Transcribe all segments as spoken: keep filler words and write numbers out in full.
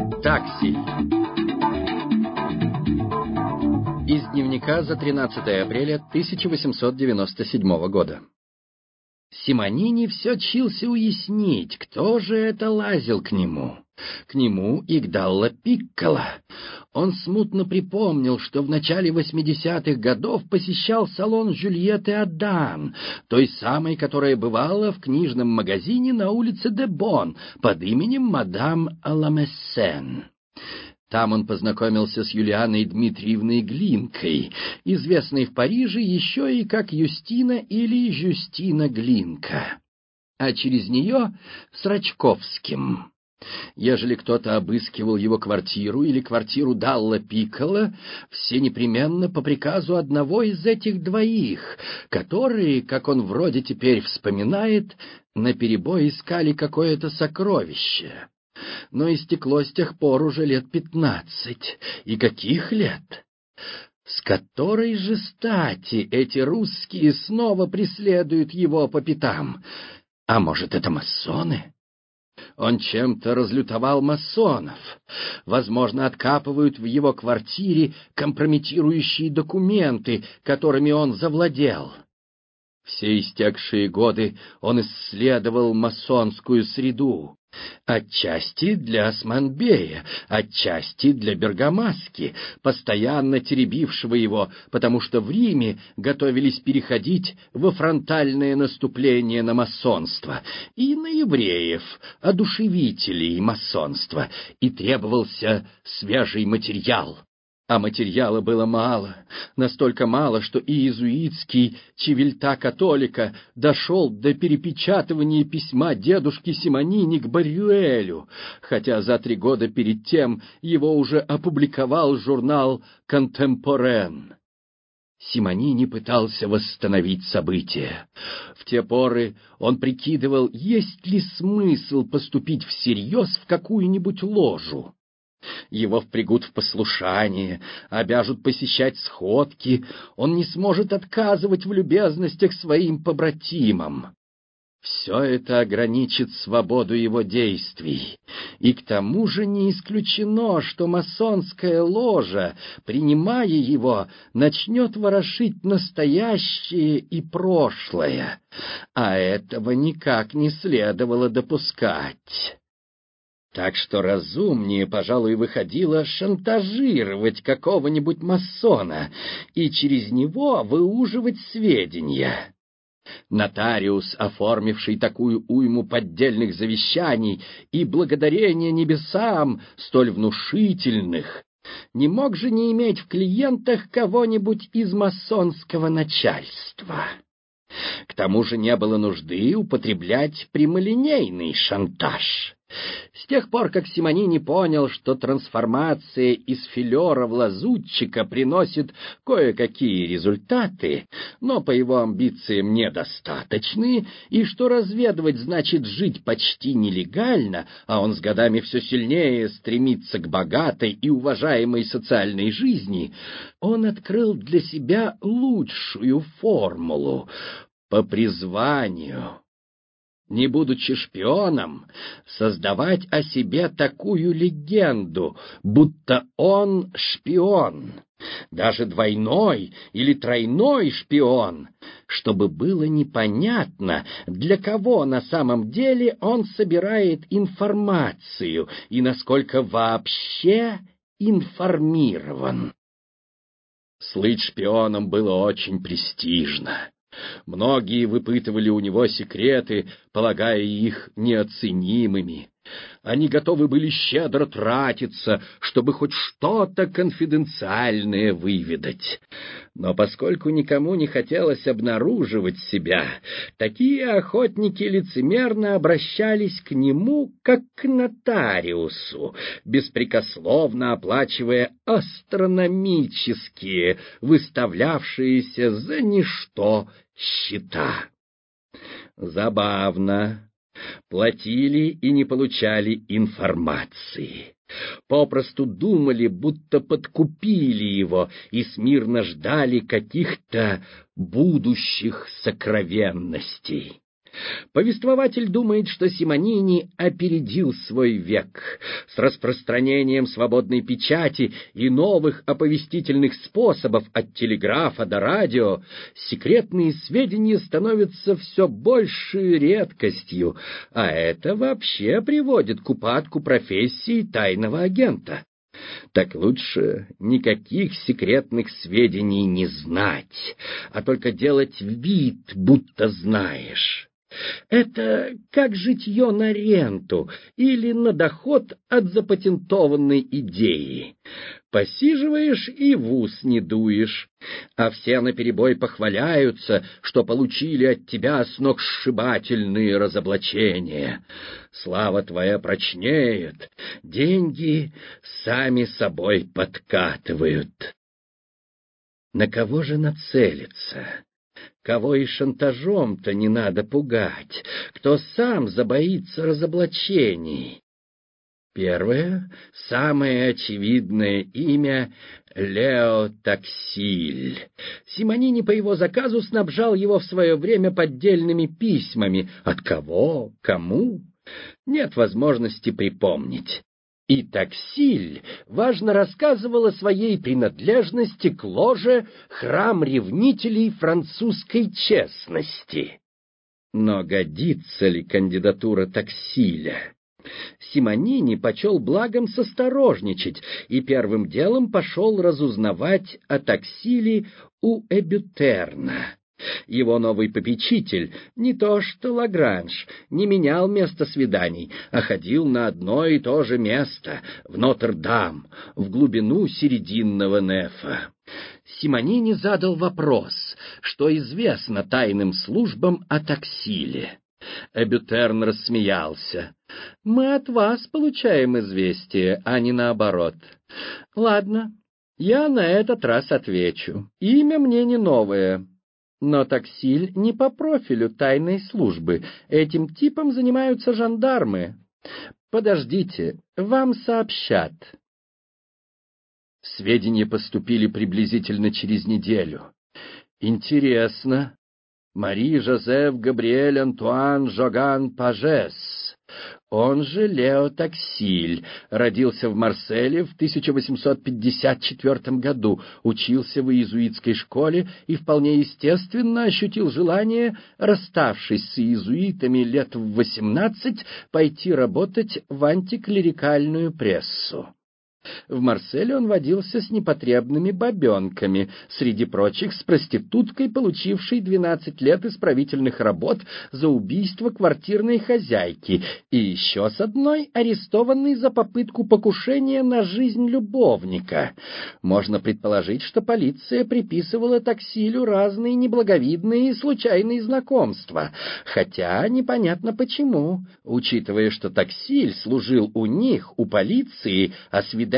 Такси. Из дневника за тринадцатое апреля тысяча восемьсот девяносто седьмого года. Симонини все чился уяснить, кто же это лазил к нему. К нему Игдалло Пикколо. Он смутно припомнил, что в начале восьмидесятых годов посещал салон Жюльетты Адан, той самой, которая бывала в книжном магазине на улице де Бон под именем мадам Ламессен. Там он познакомился с Юлианой Дмитриевной Глинкой, известной в Париже еще и как Юстина или Жюстина Глинка, а через нее с Рачковским. Ежели кто-то обыскивал его квартиру или квартиру Далло Пикколо, все непременно по приказу одного из этих двоих, которые, как он вроде теперь вспоминает, наперебой искали какое-то сокровище. Но истекло с тех пор уже лет пятнадцать. И каких лет? С которой же стати эти русские снова преследуют его по пятам? А может, это масоны? Он чем-то разлютовал масонов. Возможно, откапывают в его квартире компрометирующие документы, которыми он завладел. Все истекшие годы он исследовал масонскую среду. Отчасти для Османбея, отчасти для Бергамаски, постоянно теребившего его, потому что в Риме готовились переходить во фронтальное наступление на масонство, и на евреев, одушевителей масонства, и требовался свежий материал. А материала было мало, настолько мало, что и иезуитский Чивильта католика дошел до перепечатывания письма дедушки Симонини к Баррюэлю, хотя за три года перед тем его уже опубликовал журнал «Контемпорен». Симонини пытался восстановить события. В те поры он прикидывал, есть ли смысл поступить всерьез в какую-нибудь ложу. Его впрягут в послушание, обяжут посещать сходки, он не сможет отказывать в любезностях своим побратимам. Все это ограничит свободу его действий, и к тому же не исключено, что масонская ложа, принимая его, начнет ворошить настоящее и прошлое, а этого никак не следовало допускать. Так что разумнее, пожалуй, выходило шантажировать какого-нибудь масона и через него выуживать сведения. Нотариус, оформивший такую уйму поддельных завещаний и благодарение небесам столь внушительных, не мог же не иметь в клиентах кого-нибудь из масонского начальства. К тому же не было нужды употреблять прямолинейный шантаж. С тех пор, как Симонини понял, что трансформация из филера в лазутчика приносит кое-какие результаты, но по его амбициям недостаточные, и что разведывать значит жить почти нелегально, а он с годами все сильнее стремится к богатой и уважаемой социальной жизни, он открыл для себя лучшую формулу по призванию. Не будучи шпионом, создавать о себе такую легенду, будто он шпион, даже двойной или тройной шпион, чтобы было непонятно, для кого на самом деле он собирает информацию и насколько вообще информирован. Слыть шпионом было очень престижно. Многие выпытывали у него секреты, полагая их неоценимыми. Они готовы были щедро тратиться, чтобы хоть что-то конфиденциальное выведать. Но поскольку никому не хотелось обнаруживать себя, такие охотники лицемерно обращались к нему, как к нотариусу, беспрекословно оплачивая астрономические, выставлявшиеся за ничто счета. Забавно. Платили и не получали информации. Попросту думали, будто подкупили его и смирно ждали каких-то будущих сокровенностей. Повествователь думает, что Симонини опередил свой век. С распространением свободной печати и новых оповестительных способов от телеграфа до радио секретные сведения становятся все большей редкостью, а это вообще приводит к упадку профессии тайного агента. Так лучше никаких секретных сведений не знать, а только делать вид, будто знаешь. Это как житье на ренту или на доход от запатентованной идеи. Посиживаешь и в ус не дуешь, а все наперебой похваляются, что получили от тебя сногсшибательные разоблачения. Слава твоя прочнеет, деньги сами собой подкатывают. На кого же нацелиться? Кого и шантажом-то не надо пугать, кто сам забоится разоблачений? Первое, самое очевидное имя — Лео Таксиль. Симонини по его заказу снабжал его в свое время поддельными письмами. От кого? Кому? Нет возможности припомнить. И Таксиль важно рассказывал о своей принадлежности к ложе «Храм ревнителей французской честности». Но годится ли кандидатура Таксиля? Симонини почел благом состорожничать и первым делом пошел разузнавать о Таксиле у Эбютерна. Его новый попечитель, не то что Лагранж, не менял место свиданий, а ходил на одно и то же место, в Нотр-Дам, в глубину серединного Нефа. Симонини задал вопрос, что известно тайным службам о Таксиле. Эбютерн рассмеялся. «Мы от вас получаем известие, а не наоборот. Ладно, я на этот раз отвечу. Имя мне не новое». Но Таксиль не по профилю тайной службы. Этим типом занимаются жандармы. Подождите, вам сообщат. Сведения поступили приблизительно через неделю. Интересно. Мари-Жозеф Габриэль Антуан Жоган Пажес, он же Лео Таксиль, родился в Марселе в тысяча восемьсот пятьдесят четвёртом году, учился в иезуитской школе и вполне естественно ощутил желание, расставшись с иезуитами лет в восемнадцать, пойти работать в антиклерикальную прессу. В Марселе он водился с непотребными бабенками, среди прочих с проституткой, получившей двенадцать лет исправительных работ за убийство квартирной хозяйки, и еще с одной, арестованной за попытку покушения на жизнь любовника. Можно предположить, что полиция приписывала Таксилю разные неблаговидные и случайные знакомства, хотя непонятно почему, учитывая, что Таксиль служил у них, у полиции, осведомителем,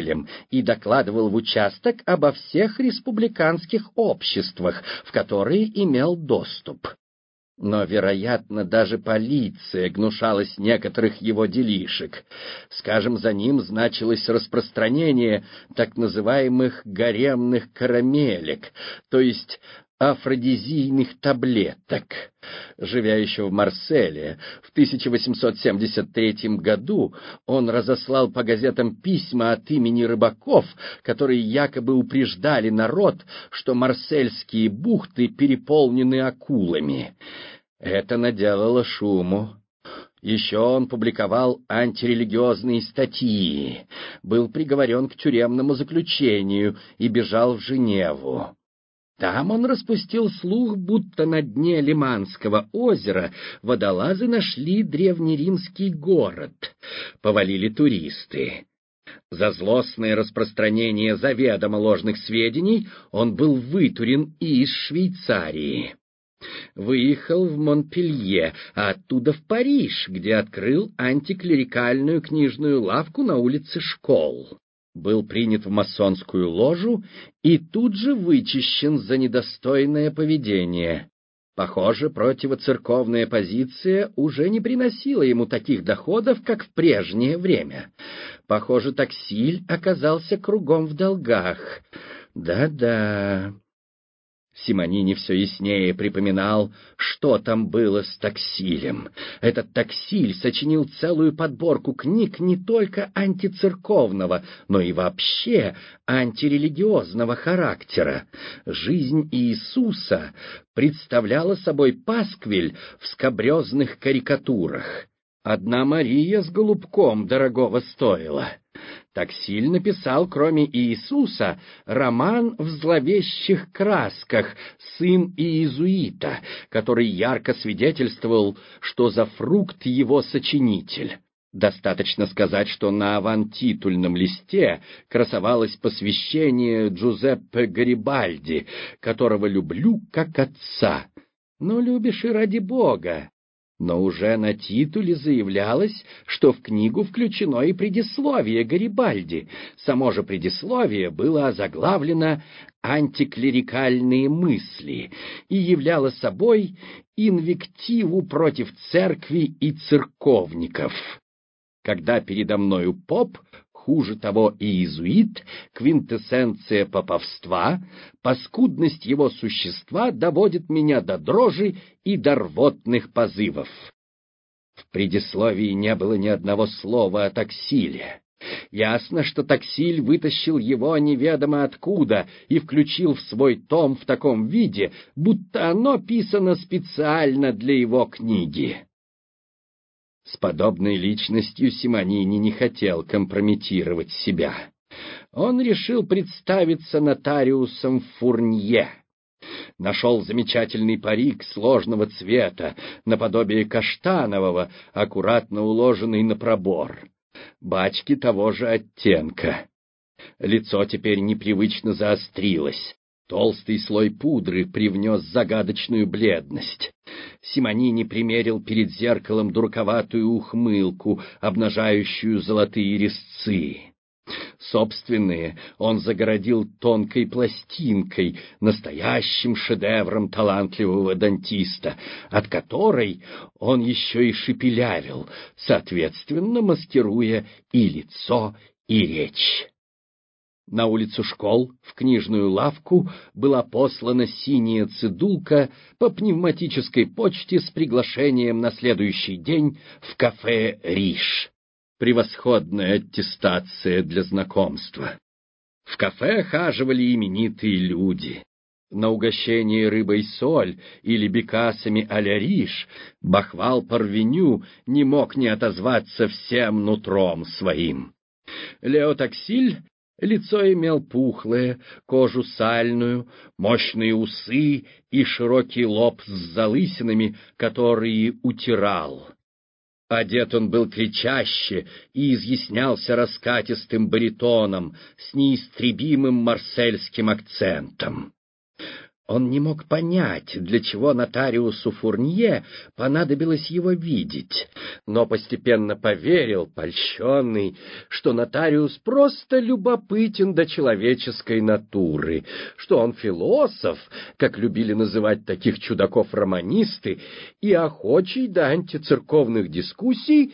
и докладывал в участок обо всех республиканских обществах, в которые имел доступ. Но, вероятно, даже полиция гнушалась некоторых его делишек. Скажем, за ним значилось распространение так называемых гаремных карамелек, то есть афродизийных таблеток. Живя еще в Марселе, в тысяча восемьсот семьдесят третьем году он разослал по газетам письма от имени рыбаков, которые якобы упреждали народ, что марсельские бухты переполнены акулами. Это наделало шуму. Еще он публиковал антирелигиозные статьи, был приговорен к тюремному заключению и бежал в Женеву. Там он распустил слух, будто на дне Лиманского озера водолазы нашли древнеримский город. Повалили туристы. За злостное распространение заведомо ложных сведений он был вытурен и из Швейцарии. Выехал в Монпелье, а оттуда в Париж, где открыл антиклерикальную книжную лавку на улице Школ. Был принят в масонскую ложу и тут же вычищен за недостойное поведение. Похоже, противоцерковная позиция уже не приносила ему таких доходов, как в прежнее время. Похоже, Таксиль оказался кругом в долгах. Да-да. Симонини все яснее припоминал, что там было с Таксилем. Этот Таксиль сочинил целую подборку книг не только антицерковного, но и вообще антирелигиозного характера. Жизнь Иисуса представляла собой пасквиль в скабрезных карикатурах. Одна Мария с голубком дорогого стоила. Таксиль написал, кроме Иисуса, роман в зловещих красках «Сын Иезуита», который ярко свидетельствовал, что за фрукт его сочинитель. Достаточно сказать, что на авантитульном листе красовалось посвящение Джузеппе Гарибальди, которого люблю как отца. Но любишь и ради Бога. Но уже на титуле заявлялось, что в книгу включено и предисловие Гарибальди. Само же предисловие было озаглавлено «Антиклерикальные мысли» и являло собой инвективу против церкви и церковников. Когда передо мною поп, хуже того и иезуит, квинтэссенция поповства, паскудность его существа доводит меня до дрожи и до рвотных позывов. В предисловии не было ни одного слова о Таксиле. Ясно, что Таксиль вытащил его неведомо откуда и включил в свой том в таком виде, будто оно писано специально для его книги. С подобной личностью Симонини не хотел компрометировать себя. Он решил представиться нотариусом Фурнье. Нашел замечательный парик сложного цвета, наподобие каштанового, аккуратно уложенный на пробор. Бачки того же оттенка. Лицо теперь непривычно заострилось. Толстый слой пудры привнес загадочную бледность. Симонини примерил перед зеркалом дураковатую ухмылку, обнажающую золотые резцы. Собственные он загородил тонкой пластинкой, настоящим шедевром талантливого дантиста, от которой он еще и шепелявил, соответственно маскируя и лицо, и речь. На улицу Школ, в книжную лавку, была послана синяя цедулка по пневматической почте с приглашением на следующий день в кафе «Риш». Превосходная аттестация для знакомства. В кафе хаживали именитые люди. На угощение рыбой соль или бекасами а-ля Риш Бахвал Парвеню не мог не отозваться всем нутром своим. Лео Таксиль лицо имел пухлое, кожу сальную, мощные усы и широкий лоб с залысинами, которые утирал. Одет он был кричаще и изъяснялся раскатистым баритоном с неистребимым марсельским акцентом. Он не мог понять, для чего нотариусу Фурнье понадобилось его видеть, но постепенно поверил, польщенный, что нотариус просто любопытен до человеческой натуры, что он философ, как любили называть таких чудаков романисты, и охочий до антицерковных дискуссий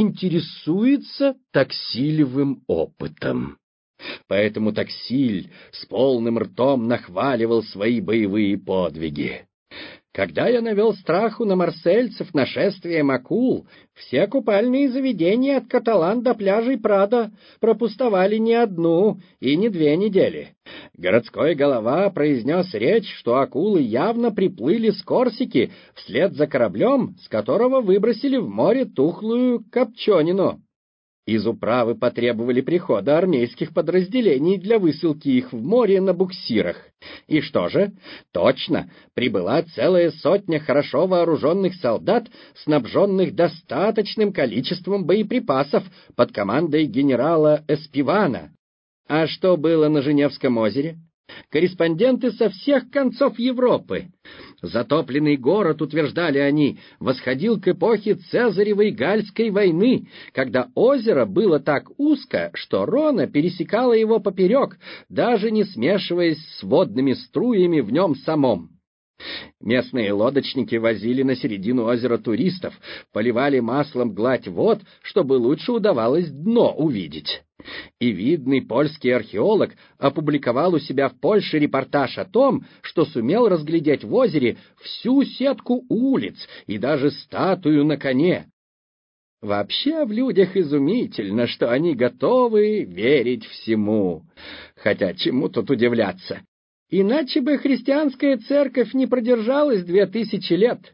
интересуется таксилевым опытом. Поэтому Таксиль с полным ртом нахваливал свои боевые подвиги. Когда я навел страху на марсельцев нашествием акул, все купальные заведения от Каталан до пляжей Прадо пропустовали не одну и не две недели. Городской голова произнес речь, что акулы явно приплыли с Корсики вслед за кораблем, с которого выбросили в море тухлую копченину. Из управы потребовали прихода армейских подразделений для высылки их в море на буксирах. И что же? Точно, прибыла целая сотня хорошо вооруженных солдат, снабженных достаточным количеством боеприпасов под командой генерала Эспивана. А что было на Женевском озере? Корреспонденты со всех концов Европы. Затопленный город, утверждали они, восходил к эпохе Цезаревой Гальской войны, когда озеро было так узко, что Рона пересекала его поперек, даже не смешиваясь с водными струями в нем самом. Местные лодочники возили на середину озера туристов, поливали маслом гладь вод, чтобы лучше удавалось дно увидеть. И видный польский археолог опубликовал у себя в Польше репортаж о том, что сумел разглядеть в озере всю сетку улиц и даже статую на коне. Вообще в людях изумительно, что они готовы верить всему. Хотя чему тут удивляться? Иначе бы христианская церковь не продержалась две тысячи лет.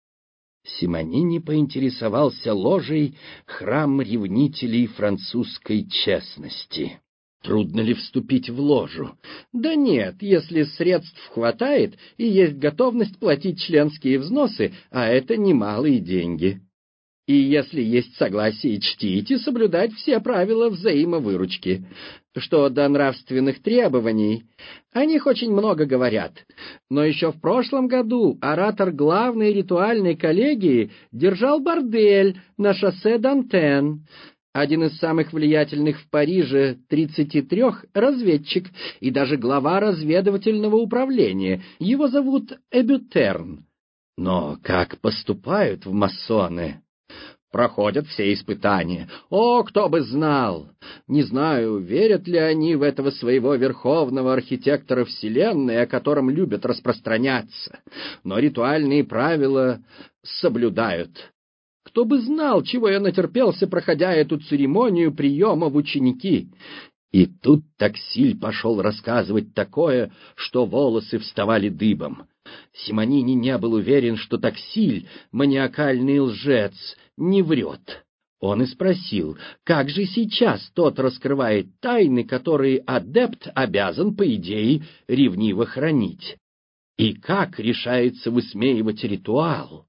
Симонини поинтересовался ложей храм ревнителей французской честности. Трудно ли вступить в ложу? Да нет, если средств хватает и есть готовность платить членские взносы, а это немалые деньги. И если есть согласие чтить и соблюдать все правила взаимовыручки. Что до нравственных требований, о них очень много говорят. Но еще в прошлом году оратор главной ритуальной коллегии держал бордель на шоссе Дантен. Один из самых влиятельных в Париже тридцати трех разведчик и даже глава разведывательного управления. Его зовут Эбютерн. Но как поступают в масоны? Проходят все испытания. О, кто бы знал! Не знаю, верят ли они в этого своего верховного архитектора Вселенной, о котором любят распространяться, но ритуальные правила соблюдают. Кто бы знал, чего я натерпелся, проходя эту церемонию приема в ученики. И тут Таксиль пошел рассказывать такое, что волосы вставали дыбом. Симонини не был уверен, что Таксиль, маниакальный лжец, не врет. Он и спросил, как же сейчас тот раскрывает тайны, которые адепт обязан, по идее, ревниво хранить. И как решается высмеивать ритуал?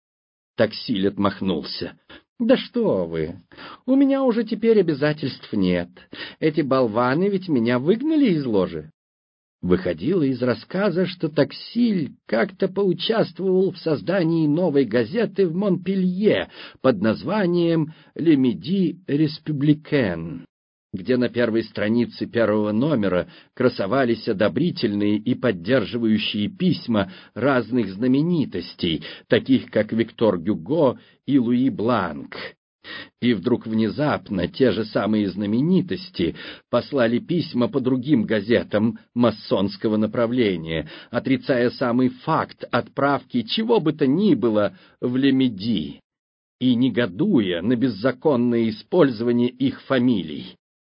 Таксиль отмахнулся. «Да что вы! У меня уже теперь обязательств нет. Эти болваны ведь меня выгнали из ложи». Выходило из рассказа, что Таксиль как-то поучаствовал в создании новой газеты в Монпелье под названием «Le Midi Républicain», где на первой странице первого номера красовались одобрительные и поддерживающие письма разных знаменитостей, таких как Виктор Гюго и Луи Бланк. И вдруг внезапно те же самые знаменитости послали письма по другим газетам масонского направления, отрицая самый факт отправки чего бы то ни было в Лемеди и негодуя на беззаконное использование их фамилий.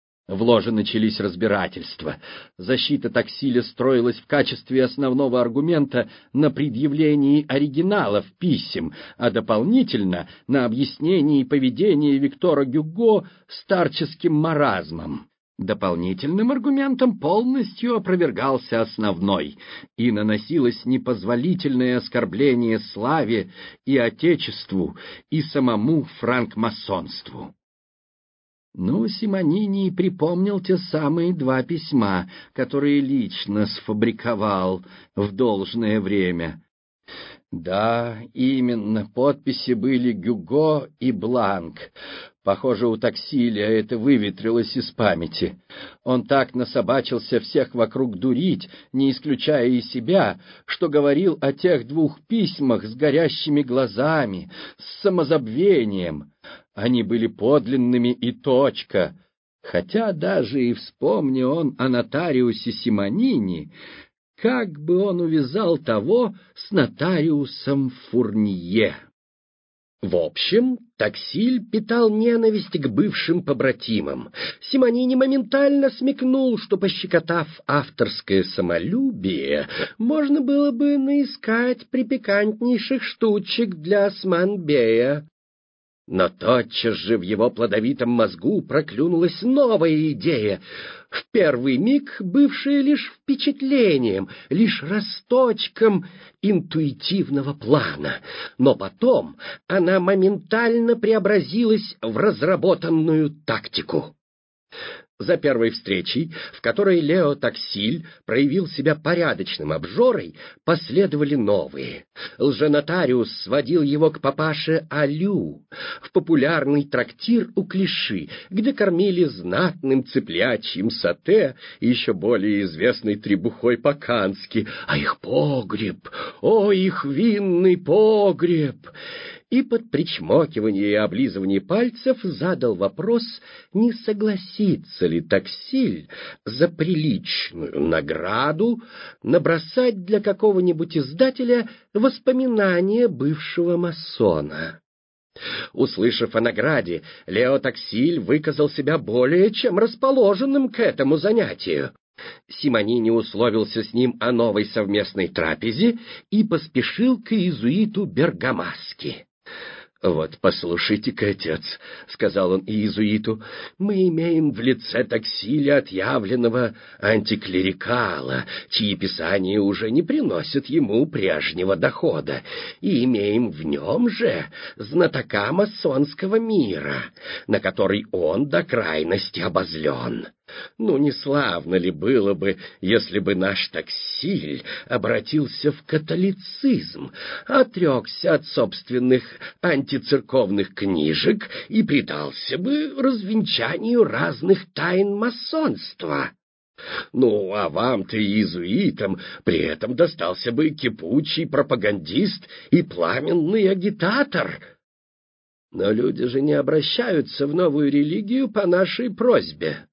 В ложе начались разбирательства. Защита Таксиля строилась в качестве основного аргумента на предъявлении оригиналов писем, а дополнительно на объяснении поведения Виктора Гюго старческим маразмом. Дополнительным аргументом полностью опровергался основной, и наносилось непозволительное оскорбление славе и отечеству, и самому франкмасонству. Ну, Симонини припомнил те самые два письма, которые лично сфабриковал в должное время. Да, именно, подписи были Гюго и Бланк. Похоже, у Таксиля это выветрилось из памяти. Он так насобачился всех вокруг дурить, не исключая и себя, что говорил о тех двух письмах с горящими глазами, с самозабвением. Они были подлинными и точка. Хотя даже и вспомни он о нотариусе Симонини, как бы он увязал того с нотариусом Фурнье. В общем, Таксиль питал ненависть к бывшим побратимам. Симонини моментально смекнул, что, пощекотав авторское самолюбие, можно было бы наискать припикантнейших штучек для Осман-бея. Но тотчас же в его плодовитом мозгу проклюнулась новая идея, в первый миг бывшая лишь впечатлением, лишь росточком интуитивного плана, но потом она моментально преобразилась в разработанную тактику. За первой встречей, в которой Лео Таксиль проявил себя порядочным обжорой, последовали новые. Лженотариус сводил его к папаше Алю, в популярный трактир у Клиши, где кормили знатным цыплячьим сате и еще более известной требухой по-кански, а их погреб, о, их винный погреб! И под причмокивание и облизывание пальцев задал вопрос, не согласится ли Таксиль за приличную награду набросать для какого-нибудь издателя воспоминания бывшего масона. Услышав о награде, Лео Таксиль выказал себя более чем расположенным к этому занятию. Симонини условился с ним о новой совместной трапезе и поспешил к иезуиту Бергамаски. «Вот, послушайте-ка, отец», — сказал он иезуиту, — «мы имеем в лице Таксиля отъявленного антиклерикала, чьи писания уже не приносят ему прежнего дохода, и имеем в нем же знатока масонского мира, на который он до крайности обозлен. Ну, не славно ли было бы, если бы наш Таксиль обратился в католицизм, отрекся от собственных антицерковных книжек и предался бы развенчанию разных тайн масонства? Ну, а вам-то, иезуитам, при этом достался бы кипучий пропагандист и пламенный агитатор. Но люди же не обращаются в новую религию по нашей просьбе.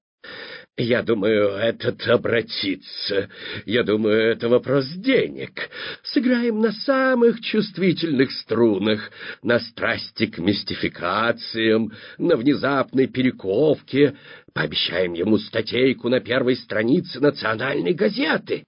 Я думаю, этот обратится. Я думаю, это вопрос денег. Сыграем на самых чувствительных струнах, на страсти к мистификациям, на внезапной перековке. Пообещаем ему статейку на первой странице национальной газеты.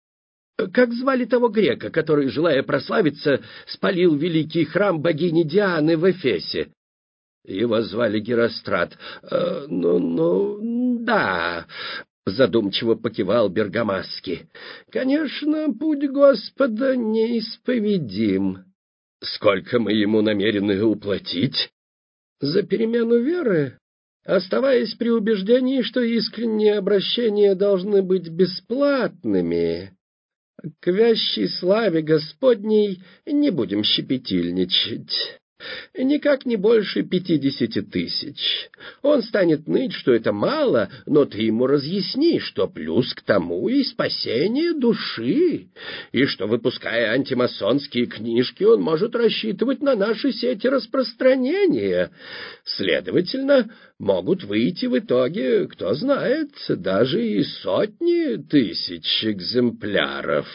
Как звали того грека, который, желая прославиться, спалил великий храм богини Дианы в Эфесе? Его звали Герострат. Э, ну, ну, да, задумчиво покивал Бергамаски. Конечно, путь Господа неисповедим. Сколько мы ему намерены уплатить? За перемену веры, оставаясь при убеждении, что искренние обращения должны быть бесплатными. К вящей славе Господней не будем щепетильничать. Никак не больше пятидесяти тысяч. Он станет ныть, что это мало, но ты ему разъясни, что плюс к тому и спасение души, и что, выпуская антимасонские книжки, он может рассчитывать на наши сети распространения. Следовательно, могут выйти в итоге, кто знает, даже и сотни тысяч экземпляров».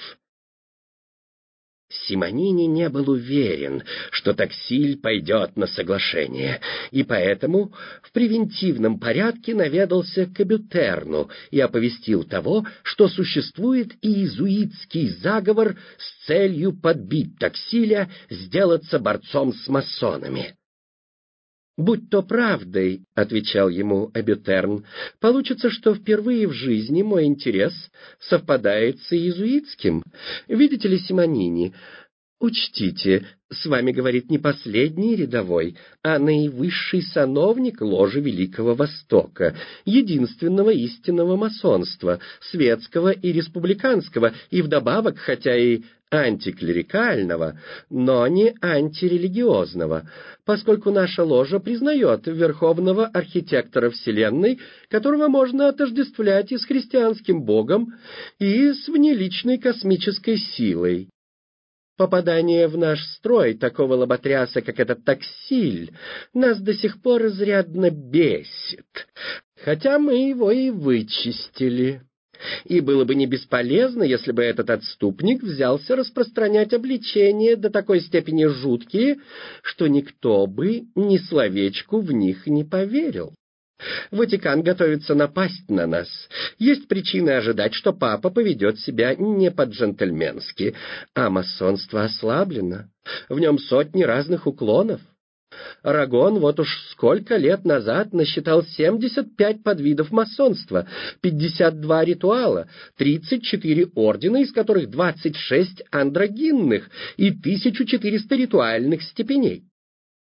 Симонини не был уверен, что Таксиль пойдет на соглашение, и поэтому в превентивном порядке наведался к Абютерну и оповестил того, что существует иезуитский заговор с целью подбить Таксиля сделаться борцом с масонами. «Будь то правдой, — отвечал ему Абютерн, — получится, что впервые в жизни мой интерес совпадает с иезуитским. Видите ли, Симонини, учтите, с вами говорит не последний рядовой, а наивысший сановник ложи Великого Востока, единственного истинного масонства, светского и республиканского, и вдобавок, хотя и антиклерикального, но не антирелигиозного, поскольку наша ложа признает верховного архитектора Вселенной, которого можно отождествлять и с христианским богом, и с внеличной космической силой. Попадание в наш строй такого лоботряса, как этот Таксиль, нас до сих пор изрядно бесит, хотя мы его и вычистили. И было бы не бесполезно, если бы этот отступник взялся распространять обличения до такой степени жуткие, что никто бы ни словечку в них не поверил. Ватикан готовится напасть на нас. Есть причины ожидать, что папа поведет себя не по-джентльменски, а масонство ослаблено. В нем сотни разных уклонов. Арагон вот уж сколько лет назад насчитал семьдесят пять подвидов масонства, пятьдесят два ритуала, тридцать четыре ордена, из которых двадцать шесть андрогинных и тысяча четыреста ритуальных степеней.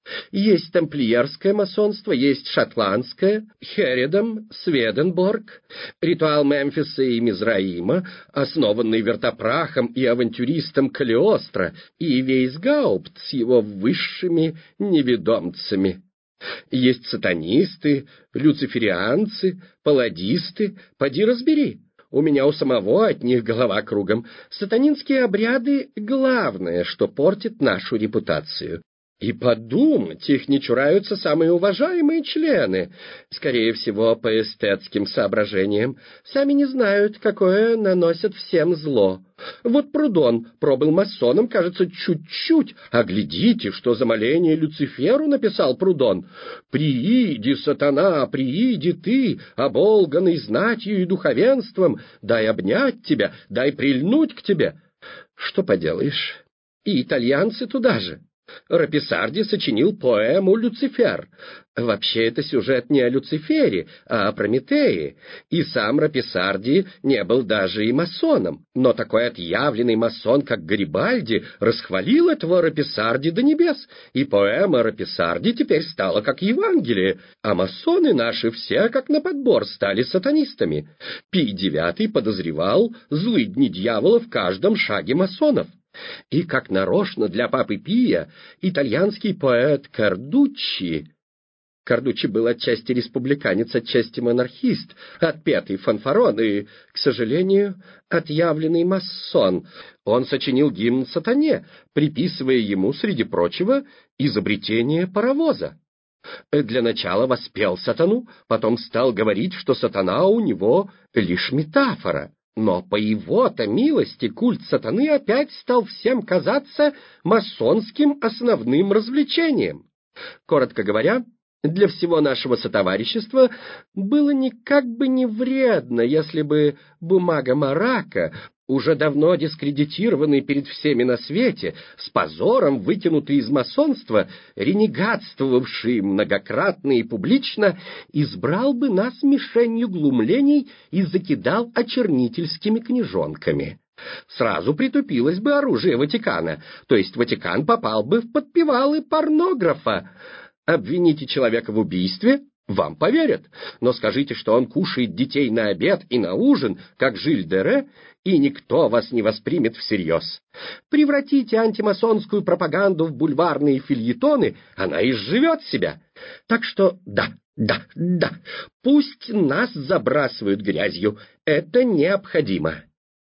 Есть тамплиерское масонство, есть шотландское, Херидом, Сведенборг, ритуал Мемфиса и Мизраима, основанный вертопрахом и авантюристом Калиостро, и Вейсгаупт с его высшими неведомцами. Есть сатанисты, люциферианцы, палладисты, поди разбери. У меня у самого от них голова кругом. Сатанинские обряды — главное, что портит нашу репутацию. И подумать, их не чураются самые уважаемые члены, скорее всего, по эстетским соображениям, сами не знают, какое наносят всем зло. Вот Прудон пробыл масоном, кажется, чуть-чуть, а глядите, что за моление Люциферу написал Прудон. «Прииди, сатана, прииди ты, оболганный знатью и духовенством, дай обнять тебя, дай прильнуть к тебе». Что поделаешь, и итальянцы туда же. Раписарди сочинил поэму «Люцифер». Вообще это сюжет не о Люцифере, а о Прометее, и сам Раписарди не был даже и масоном, но такой отъявленный масон, как Гарибальди, расхвалил этого Раписарди до небес, и поэма Раписарди теперь стала как Евангелие, а масоны наши все как на подбор стали сатанистами. Пий девятый подозревал злыдни дьявола в каждом шаге масонов. И как нарочно для папы Пия итальянский поэт Кардуччи... Кардуччи был отчасти республиканец, отчасти монархист, отпетый фанфарон и, к сожалению, отъявленный масон. Он сочинил гимн сатане, приписывая ему, среди прочего, изобретение паровоза. Для начала воспел сатану, потом стал говорить, что сатана у него лишь метафора. Но по его-то милости культ сатаны опять стал всем казаться масонским основным развлечением. Коротко говоря, для всего нашего сотоварищества было никак бы не вредно, если бы бумага Марака, уже давно дискредитированный перед всеми на свете, с позором выкинутый из масонства, ренегатствовавший многократно и публично, избрал бы нас мишенью глумлений и закидал очернительскими книжонками. Сразу притупилось бы оружие Ватикана, то есть Ватикан попал бы в подпевалы порнографа. Обвините человека в убийстве — вам поверят, но скажите, что он кушает детей на обед и на ужин, как Жиль де Ре, и никто вас не воспримет всерьез. Превратите антимасонскую пропаганду в бульварные фельетоны, она изживет себя. Так что да, да, да, пусть нас забрасывают грязью, это необходимо.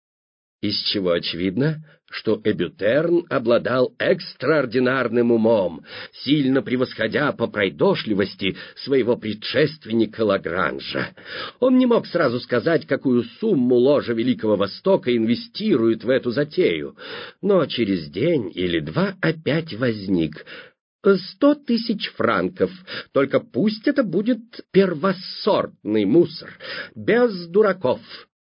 Из чего очевидно, что Эбютерн обладал экстраординарным умом, сильно превосходя по пройдошливости своего предшественника Лагранжа. Он не мог сразу сказать, какую сумму ложа Великого Востока инвестирует в эту затею, но через день или два опять возник. Сто тысяч франков, только пусть это будет первосортный мусор, без дураков.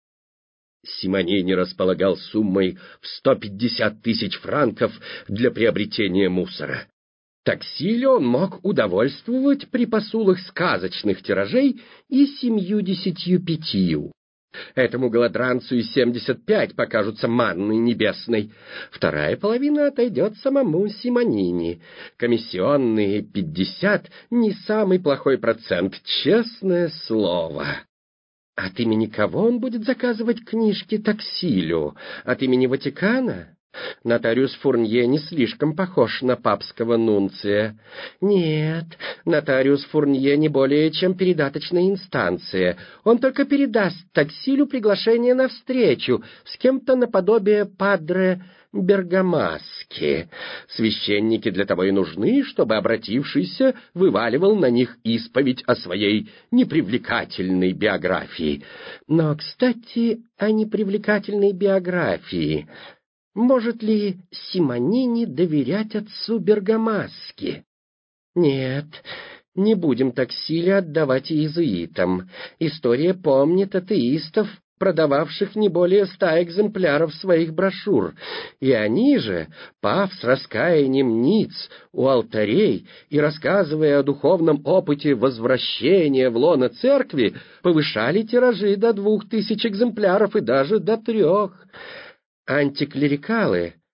Симонини располагал суммой в сто пятьдесят тысяч франков для приобретения мусора. Таксиле он мог удовольствовать при посулах сказочных тиражей и семью-десятью пятью. Этому голодранцу и семьдесят пять покажутся манной небесной. Вторая половина отойдет самому Симонини. Комиссионные пятьдесят — не самый плохой процент, честное слово. От имени кого он будет заказывать книжки Таксилю? От имени Ватикана? Нотариус Фурнье не слишком похож на папского нунция. Нет, нотариус Фурнье не более чем передаточная инстанция. Он только передаст Таксилю приглашение на встречу с кем-то наподобие падре Бергамаски. Священники для того и нужны, чтобы обратившийся вываливал на них исповедь о своей непривлекательной биографии. Но, кстати, о непривлекательной биографии. Может ли Симонини доверять отцу Бергамаски? Нет, не будем Таксиле отдавать иезуитам. История помнит атеистов, продававших не более ста экземпляров своих брошюр, и они же, пав с раскаянием ниц у алтарей и рассказывая о духовном опыте возвращения в лоно церкви, повышали тиражи до двух тысяч экземпляров и даже до трех. Антиклерикалы,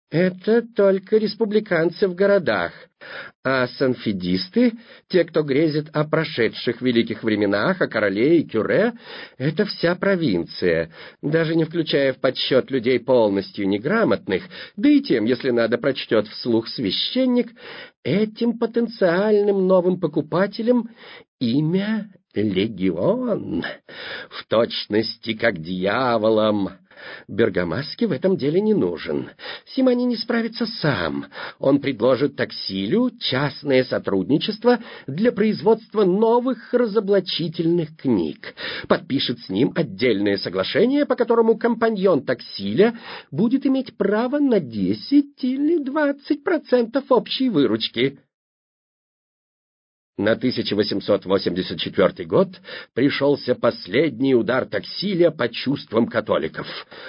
Это только республиканцы в городах, а санфидисты, те, кто грезит о прошедших великих временах, о короле и кюре, это вся провинция, даже не включая в подсчет людей полностью неграмотных, да и тем, если надо, прочтет вслух священник, этим потенциальным новым покупателям имя Легион, в точности как дьяволом. Бергамаске в этом деле не нужен. Симони не справится сам. Он предложит Таксилю частное сотрудничество для производства новых разоблачительных книг. Подпишет с ним отдельное соглашение, по которому компаньон Таксиля будет иметь право на десять или двадцать процентов общей выручки. На тысяча восемьсот восемьдесят четвёртый год пришелся последний удар Таксиля по чувствам католиков.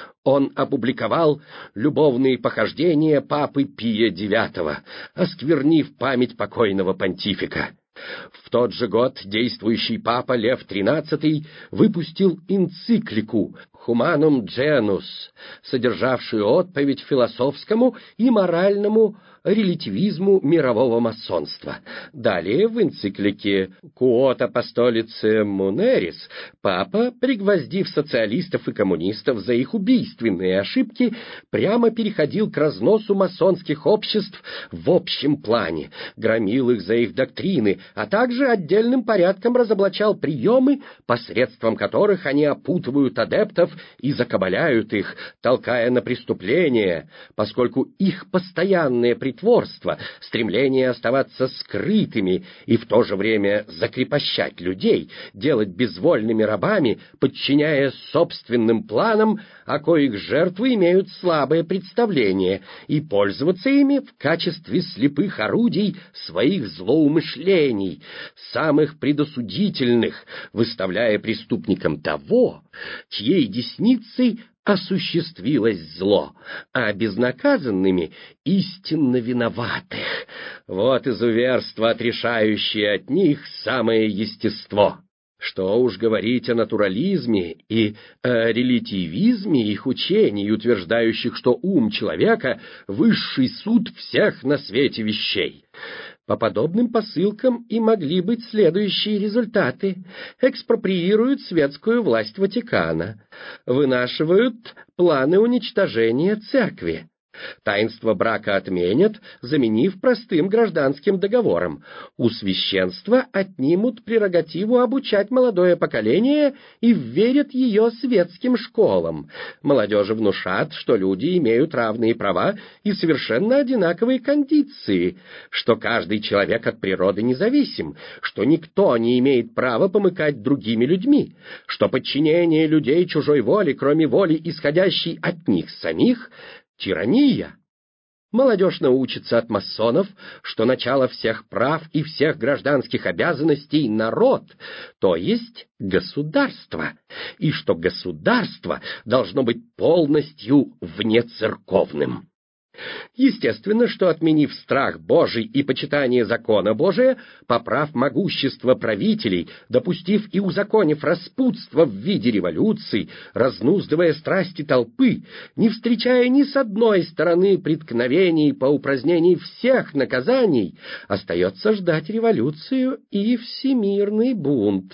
Он опубликовал любовные похождения папы Пия девятого, осквернив память покойного понтифика. В тот же год действующий папа Лев тринадцатый выпустил энциклику «Humanum Genus», содержавшую отповедь философскому и моральному релятивизму мирового масонства. Далее в энциклике «Quod Apostolice Muneris» папа, пригвоздив социалистов и коммунистов за их убийственные ошибки, прямо переходил к разносу масонских обществ в общем плане, громил их за их доктрины, а также отдельным порядком разоблачал приемы, посредством которых они опутывают адептов и закабаляют их, толкая на преступления, поскольку их постоянное притворство, стремление оставаться скрытыми и в то же время закрепощать людей, делать безвольными рабами, подчиняя собственным планам, о коих жертвы имеют слабое представление, и пользоваться ими в качестве слепых орудий своих злоумышлений, самых предосудительных, выставляя преступником того, чьей десницей осуществилось зло, а безнаказанными — истинно виноватых. Вот изуверство, отрешающее от них самое естество. Что уж говорить о натурализме и о релятивизме их учений, утверждающих, что ум человека — высший суд всех на свете вещей. По подобным посылкам и могли быть следующие результаты. Экспроприируют светскую власть Ватикана, вынашивают планы уничтожения церкви. Таинство брака отменят, заменив простым гражданским договором. У священства отнимут прерогативу обучать молодое поколение и вверят ее светским школам. Молодежи внушат, что люди имеют равные права и совершенно одинаковые кондиции, что каждый человек от природы независим, что никто не имеет права помыкать другими людьми, что подчинение людей чужой воле, кроме воли, исходящей от них самих, тирания. Молодежь научится от масонов, что начало всех прав и всех гражданских обязанностей — народ, то есть государство, и что государство должно быть полностью внецерковным. Естественно, что, отменив страх Божий и почитание закона Божия, поправ могущество правителей, допустив и узаконив распутство в виде революций, разнуздывая страсти толпы, не встречая ни с одной стороны преткновений по упразднении всех наказаний, остается ждать революцию и всемирный бунт.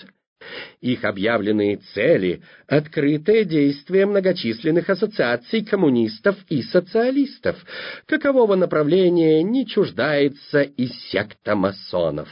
Их объявленные цели — открытое действие многочисленных ассоциаций коммунистов и социалистов, какового направления не чуждается и секта масонов.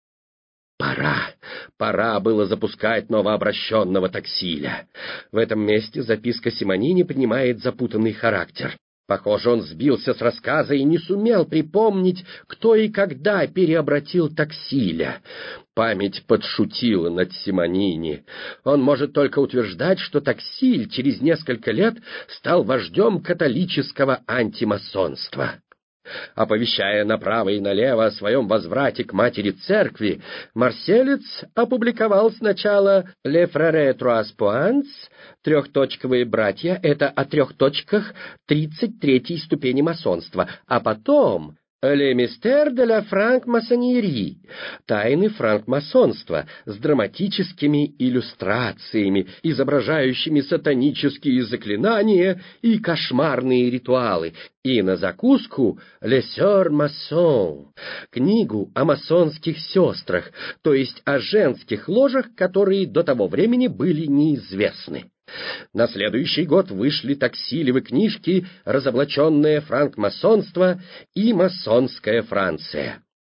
Пора, пора было запускать новообращенного Таксиля. В этом месте записка Симонини принимает запутанный характер. Похоже, он сбился с рассказа и не сумел припомнить, кто и когда переобратил Таксиля. Память подшутила над Симонини. Он может только утверждать, что Таксиль через несколько лет стал вождем католического антимасонства. Оповещая направо и налево о своем возврате к матери церкви, марселец опубликовал сначала «Les Frères Trois Points», трехточковые братья — это о трех точках тридцать третьей ступени масонства, а потом «Le mystère de la franc-maçonnerie» — «Тайны франкмасонства» с драматическими иллюстрациями, изображающими сатанические заклинания и кошмарные ритуалы, и на закуску «Les sœurs maçons» — книгу о масонских сестрах, то есть о женских ложах, которые до того времени были неизвестны. На следующий год вышли таксилевы книжки «Разоблаченное франкмасонство» и «Масонская Франция».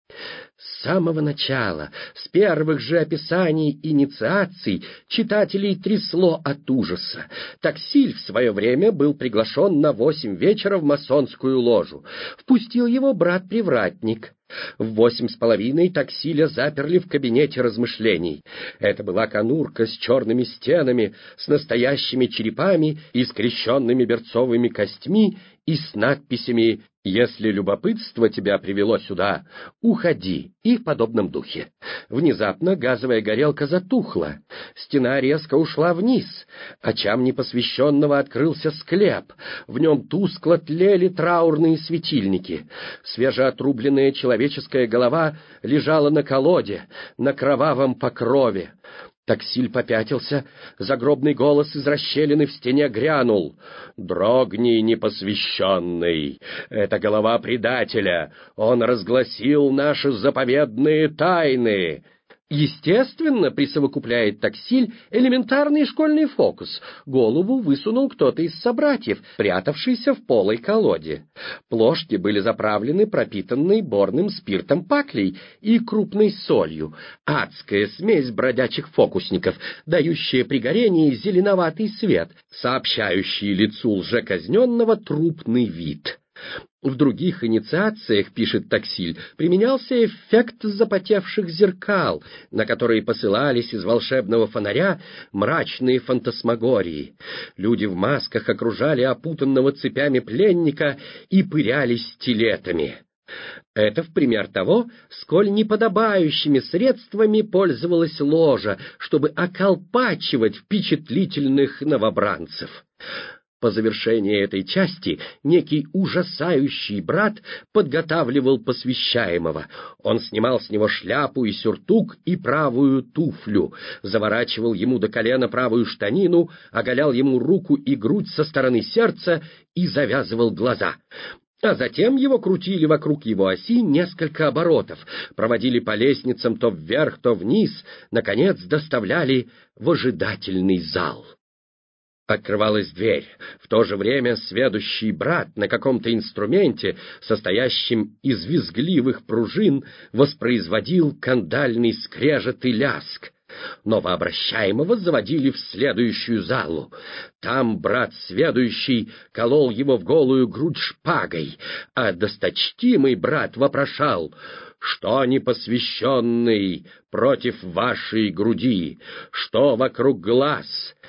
С самого начала, с первых же описаний инициаций, читателей трясло от ужаса. Таксиль в свое время был приглашен на восемь вечера в масонскую ложу. Впустил его брат-привратник. В восемь с половиной Таксиля заперли в кабинете размышлений. Это была конурка с черными стенами, с настоящими черепами и скрещенными берцовыми костьми и с надписями «Если любопытство тебя привело сюда, уходи» и в подобном духе. Внезапно газовая горелка затухла, стена резко ушла вниз, очам непосвященного открылся склеп, в нем тускло тлели траурные светильники, свежеотрубленная человеческая голова лежала на колоде, на кровавом покрове. Таксиль попятился, загробный голос из расщелины в стене грянул: «Дрогни, непосвященный! Это голова предателя! Он разгласил наши заповедные тайны!» Естественно, присовокупляет Таксиль элементарный школьный фокус. Голову высунул кто-то из собратьев, прятавшийся в полой колоде. Плошки были заправлены пропитанной борным спиртом паклей и крупной солью. Адская смесь бродячих фокусников, дающая при горении зеленоватый свет, сообщающий лицу лжеказненного трупный вид. В других инициациях, пишет Таксиль, применялся эффект запотевших зеркал, на которые посылались из волшебного фонаря мрачные фантасмагории. Люди в масках окружали опутанного цепями пленника и пырялись стилетами. Это в пример того, сколь неподобающими средствами пользовалась ложа, чтобы околпачивать впечатлительных новобранцев. По завершении этой части некий ужасающий брат подготавливал посвящаемого. Он снимал с него шляпу и сюртук и правую туфлю, заворачивал ему до колена правую штанину, оголял ему руку и грудь со стороны сердца и завязывал глаза. А затем его крутили вокруг его оси несколько оборотов, проводили по лестницам то вверх, то вниз, наконец доставляли в ожидательный зал. Открывалась дверь. В то же время сведущий брат на каком-то инструменте, состоящем из визгливых пружин, воспроизводил кандальный скрежет и ляск. Новообращаемого заводили в следующую залу. Там брат сведущий колол его в голую грудь шпагой, а досточтимый брат вопрошал: «Что непосвященный против вашей груди? Что вокруг глаз?»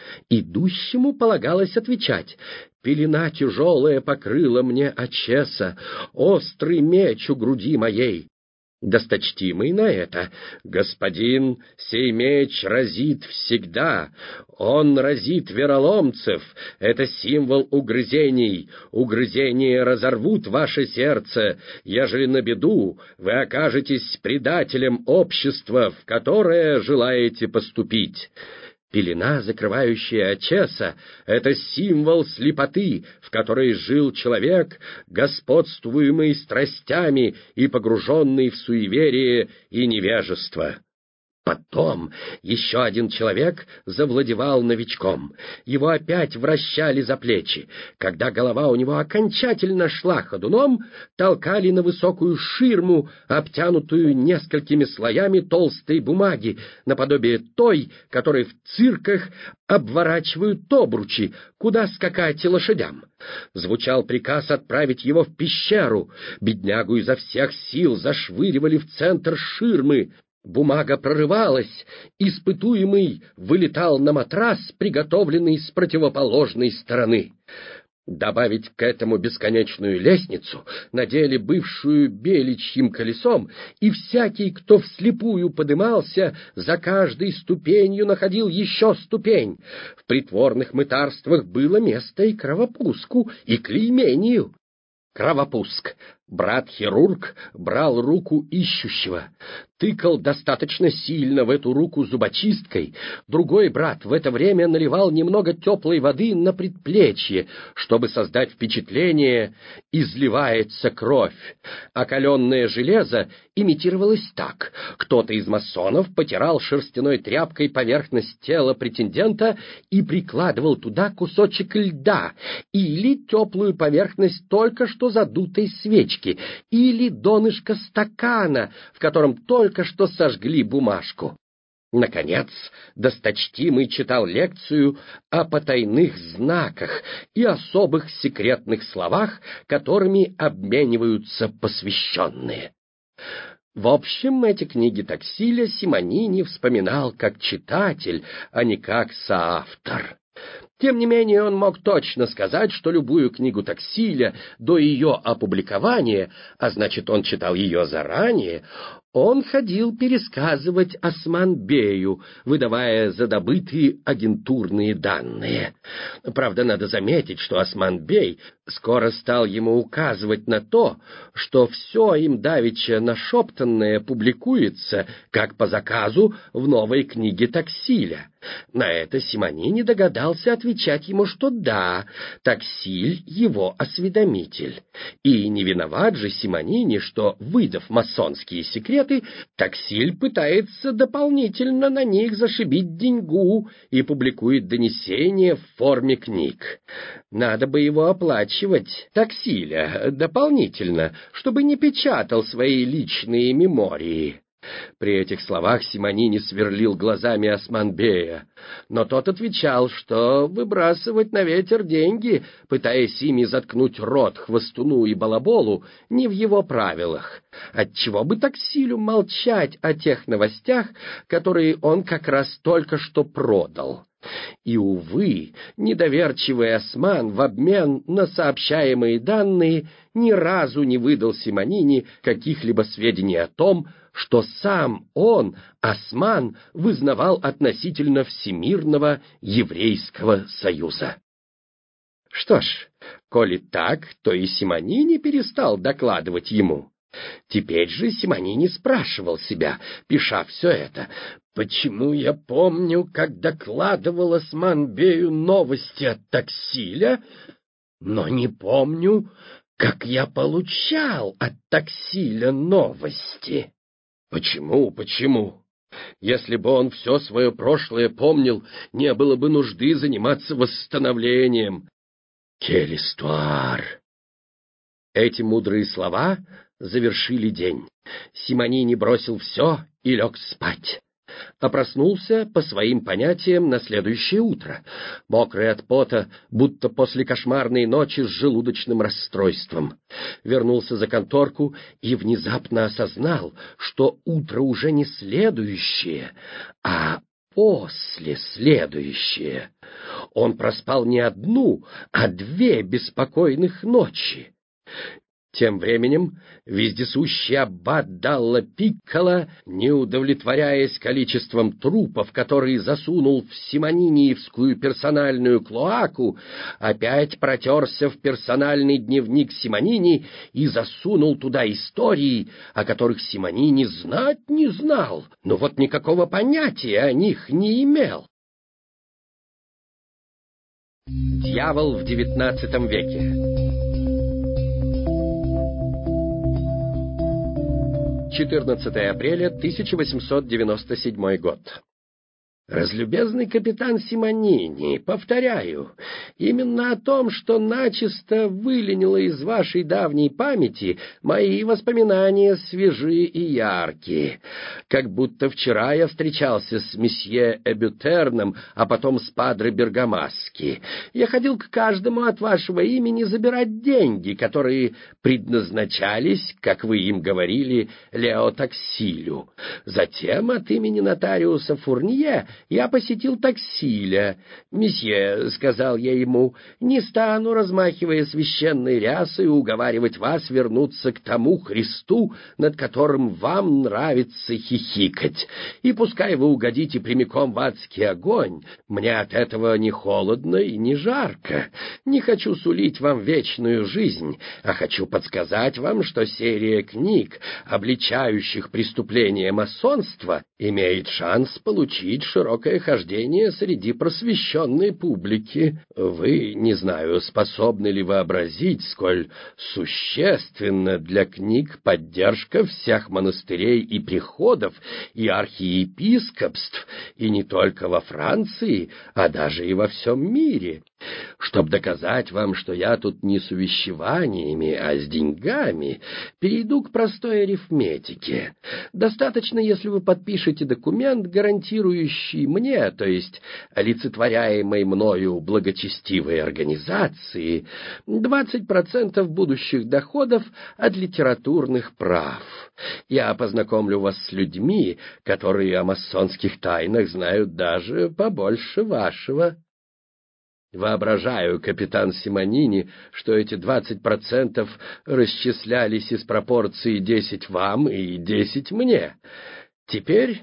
Идущему полагалось отвечать: «Пелена тяжелая покрыла мне очеса, острый меч у груди моей». Досточтимый на это: «Господин, сей меч разит всегда, он разит вероломцев, это символ угрызений, угрызения разорвут ваше сердце, ежели на беду вы окажетесь предателем общества, в которое желаете поступить». Пелена, закрывающая очеса, — это символ слепоты, в которой жил человек, господствуемый страстями и погруженный в суеверие и невежество. Потом еще один человек завладевал новичком. Его опять вращали за плечи. Когда голова у него окончательно шла ходуном, толкали на высокую ширму, обтянутую несколькими слоями толстой бумаги, наподобие той, которой в цирках обворачивают обручи, куда скакать и лошадям. Звучал приказ отправить его в пещеру. Беднягу изо всех сил зашвыривали в центр ширмы. Бумага прорывалась, испытуемый вылетал на матрас, приготовленный с противоположной стороны. Добавить к этому бесконечную лестницу, надели бывшую беличьим колесом, и всякий, кто вслепую подымался, за каждой ступенью находил еще ступень. В притворных мытарствах было место и кровопуску, и клеймению. Кровопуск Брат-хирург брал руку ищущего, тыкал достаточно сильно в эту руку зубочисткой, другой брат в это время наливал немного теплой воды на предплечье, чтобы создать впечатление «изливается кровь». Окаленное железо имитировалось так: кто-то из масонов потирал шерстяной тряпкой поверхность тела претендента и прикладывал туда кусочек льда или теплую поверхность только что задутой свечи, или донышко стакана, в котором только что сожгли бумажку. Наконец, досточтимый читал лекцию о потайных знаках и особых секретных словах, которыми обмениваются посвященные. В общем, эти книги Таксиля Симонини вспоминал как читатель, а не как соавтор. Тем не менее, он мог точно сказать, что любую книгу Таксиля до ее опубликования, а значит, он читал ее заранее, он ходил пересказывать Осман-бею, выдавая за добытые агентурные данные. Правда, надо заметить, что Осман-бей скоро стал ему указывать на то, что все им давеча нашептанное публикуется, как по заказу, в новой книге Таксиля. На это Симонини догадался отвечать ему, что да, Таксиль — его осведомитель. И не виноват же Симонини, что, выдав масонские секреты, Таксиль пытается дополнительно на них зашибить деньгу и публикует донесения в форме книг. Надо бы его оплачивать, Таксиля, дополнительно, чтобы не печатал свои личные мемории. При этих словах Симонини сверлил глазами Осман-бея, но тот отвечал, что выбрасывать на ветер деньги, пытаясь ими заткнуть рот хвостуну и балаболу, не в его правилах. Отчего бы Таксилю молчать о тех новостях, которые он как раз только что продал? И, увы, недоверчивый Осман в обмен на сообщаемые данные ни разу не выдал Симонини каких-либо сведений о том, что сам он, Осман, вызнавал относительно Всемирного еврейского союза. Что ж, коли так, то и Симонини перестал докладывать ему. Теперь же Симонини спрашивал себя, пиша все это: «Почему я помню, как докладывал Осман-бею новости от Таксиля, но не помню, как я получал от Таксиля новости? Почему, почему? Если бы он все свое прошлое помнил, не было бы нужды заниматься восстановлением. Келистуар!» Эти мудрые слова завершили день. Симонини бросил все и лег спать. А проснулся по своим понятиям на следующее утро, мокрый от пота, будто после кошмарной ночи с желудочным расстройством. Вернулся за конторку и внезапно осознал, что утро уже не следующее, а после следующее. Он проспал не одну, а две беспокойных ночи. Тем временем вездесущий аббат Далла Пикколо, не удовлетворяясь количеством трупов, которые засунул в симониниевскую персональную клоаку, опять протерся в персональный дневник Симонини и засунул туда истории, о которых Симонини знать не знал, но вот никакого понятия о них не имел. Дьявол в девятнадцатом веке. четырнадцатое апреля тысяча восемьсот девяносто седьмой год. Разлюбезный капитан Симонини, повторяю, именно о том, что начисто выленило из вашей давней памяти, мои воспоминания свежи и яркие. Как будто вчера я встречался с месье Эбютерном, а потом с падре Бергамаски. Я ходил к каждому от вашего имени забирать деньги, которые предназначались, как вы им говорили, Лео Таксилю. Затем от имени нотариуса Фурнье я посетил Таксиля. «Месье», — сказал я ему, — «не стану, размахивая священной рясой, уговаривать вас вернуться к тому Христу, над которым вам нравится хихикать. И пускай вы угодите прямиком в адский огонь, мне от этого не холодно и не жарко. Не хочу сулить вам вечную жизнь, а хочу подсказать вам, что серия книг, обличающих преступления масонства, имеет шанс получить широкое хождение среди просвещенной публики. Вы, не знаю, способны ли вообразить, сколь существенна для книг поддержка всех монастырей и приходов и архиепископств, и не только во Франции, а даже и во всем мире. Чтоб доказать вам, что я тут не с увещеваниями, а с деньгами, перейду к простой арифметике. Достаточно, если вы подпишете документ, гарантирующий мне, то есть олицетворяемой мною благочестивой организации, двадцать процентов будущих доходов от литературных прав. Я познакомлю вас с людьми, которые о масонских тайнах знают даже побольше вашего. Воображаю, капитан Симонини, что эти двадцать процентов расчислялись из пропорции десять вам и десять мне. Теперь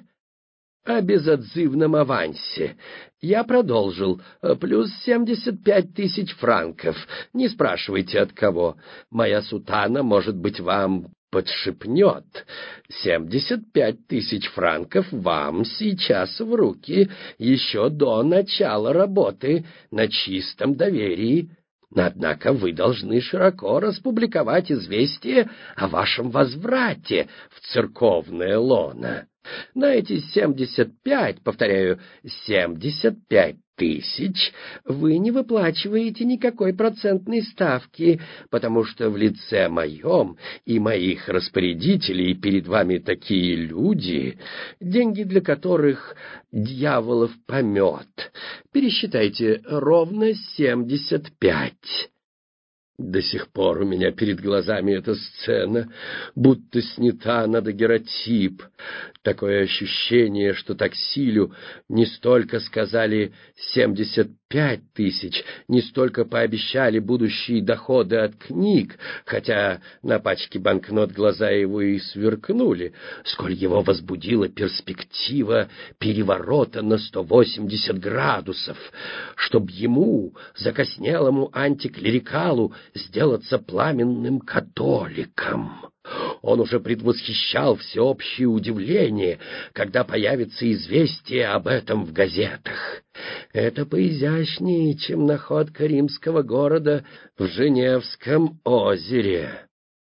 о безотзывном авансе. Я продолжил. Плюс семьдесят пять тысяч франков. Не спрашивайте, от кого. Моя сутана, может быть, вам подшипнет. Семьдесят пять тысяч франков вам сейчас в руки, еще до начала работы, на чистом доверии. Однако вы должны широко распубликовать известие о вашем возврате в церковное лоно. На эти семьдесят пять, повторяю, семьдесят пять тысяч вы не выплачиваете никакой процентной ставки, потому что в лице моем и моих распорядителей перед вами такие люди, деньги для которых дьяволов помет. Пересчитайте ровно семьдесят пять. До сих пор у меня перед глазами эта сцена, будто снята на дагеротип. Такое ощущение, что Таксилю не столько сказали семьдесят пять тысяч, не столько пообещали будущие доходы от книг, хотя на пачке банкнот глаза его и сверкнули, сколь его возбудила перспектива переворота на сто восемьдесят градусов, чтоб ему, закоснелому антиклерикалу, сделаться пламенным католиком. Он уже предвосхищал всеобщее удивление, когда появится известие об этом в газетах. Это поизящнее, чем находка римского города в Женевском озере.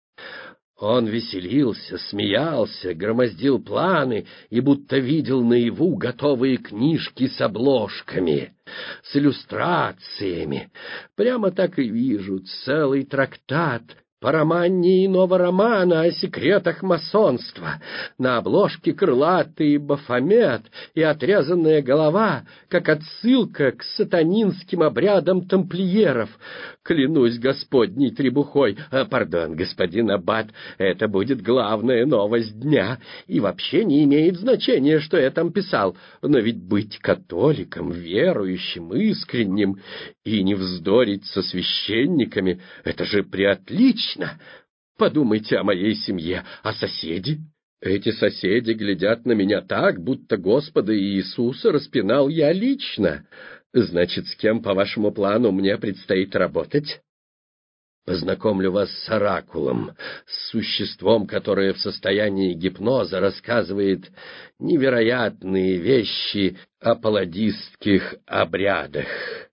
Он веселился, смеялся, громоздил планы и будто видел наяву готовые книжки с обложками, с иллюстрациями. Прямо так и вижу целый трактат по романне иного романа о секретах масонства. На обложке крылатый Бафомет и отрезанная голова, как отсылка к сатанинским обрядам тамплиеров. Клянусь Господней требухой, а, пардон, господин аббат, это будет главная новость дня, и вообще не имеет значения, что я там писал, но ведь быть католиком, верующим, искренним и не вздорить со священниками — это же преотлично. Подумайте о моей семье, о соседи. Эти соседи глядят на меня так, будто Господа Иисуса распинал я лично. Значит, с кем, по вашему плану, мне предстоит работать? Познакомлю вас с оракулом, с существом, которое в состоянии гипноза рассказывает невероятные вещи о палладистских обрядах.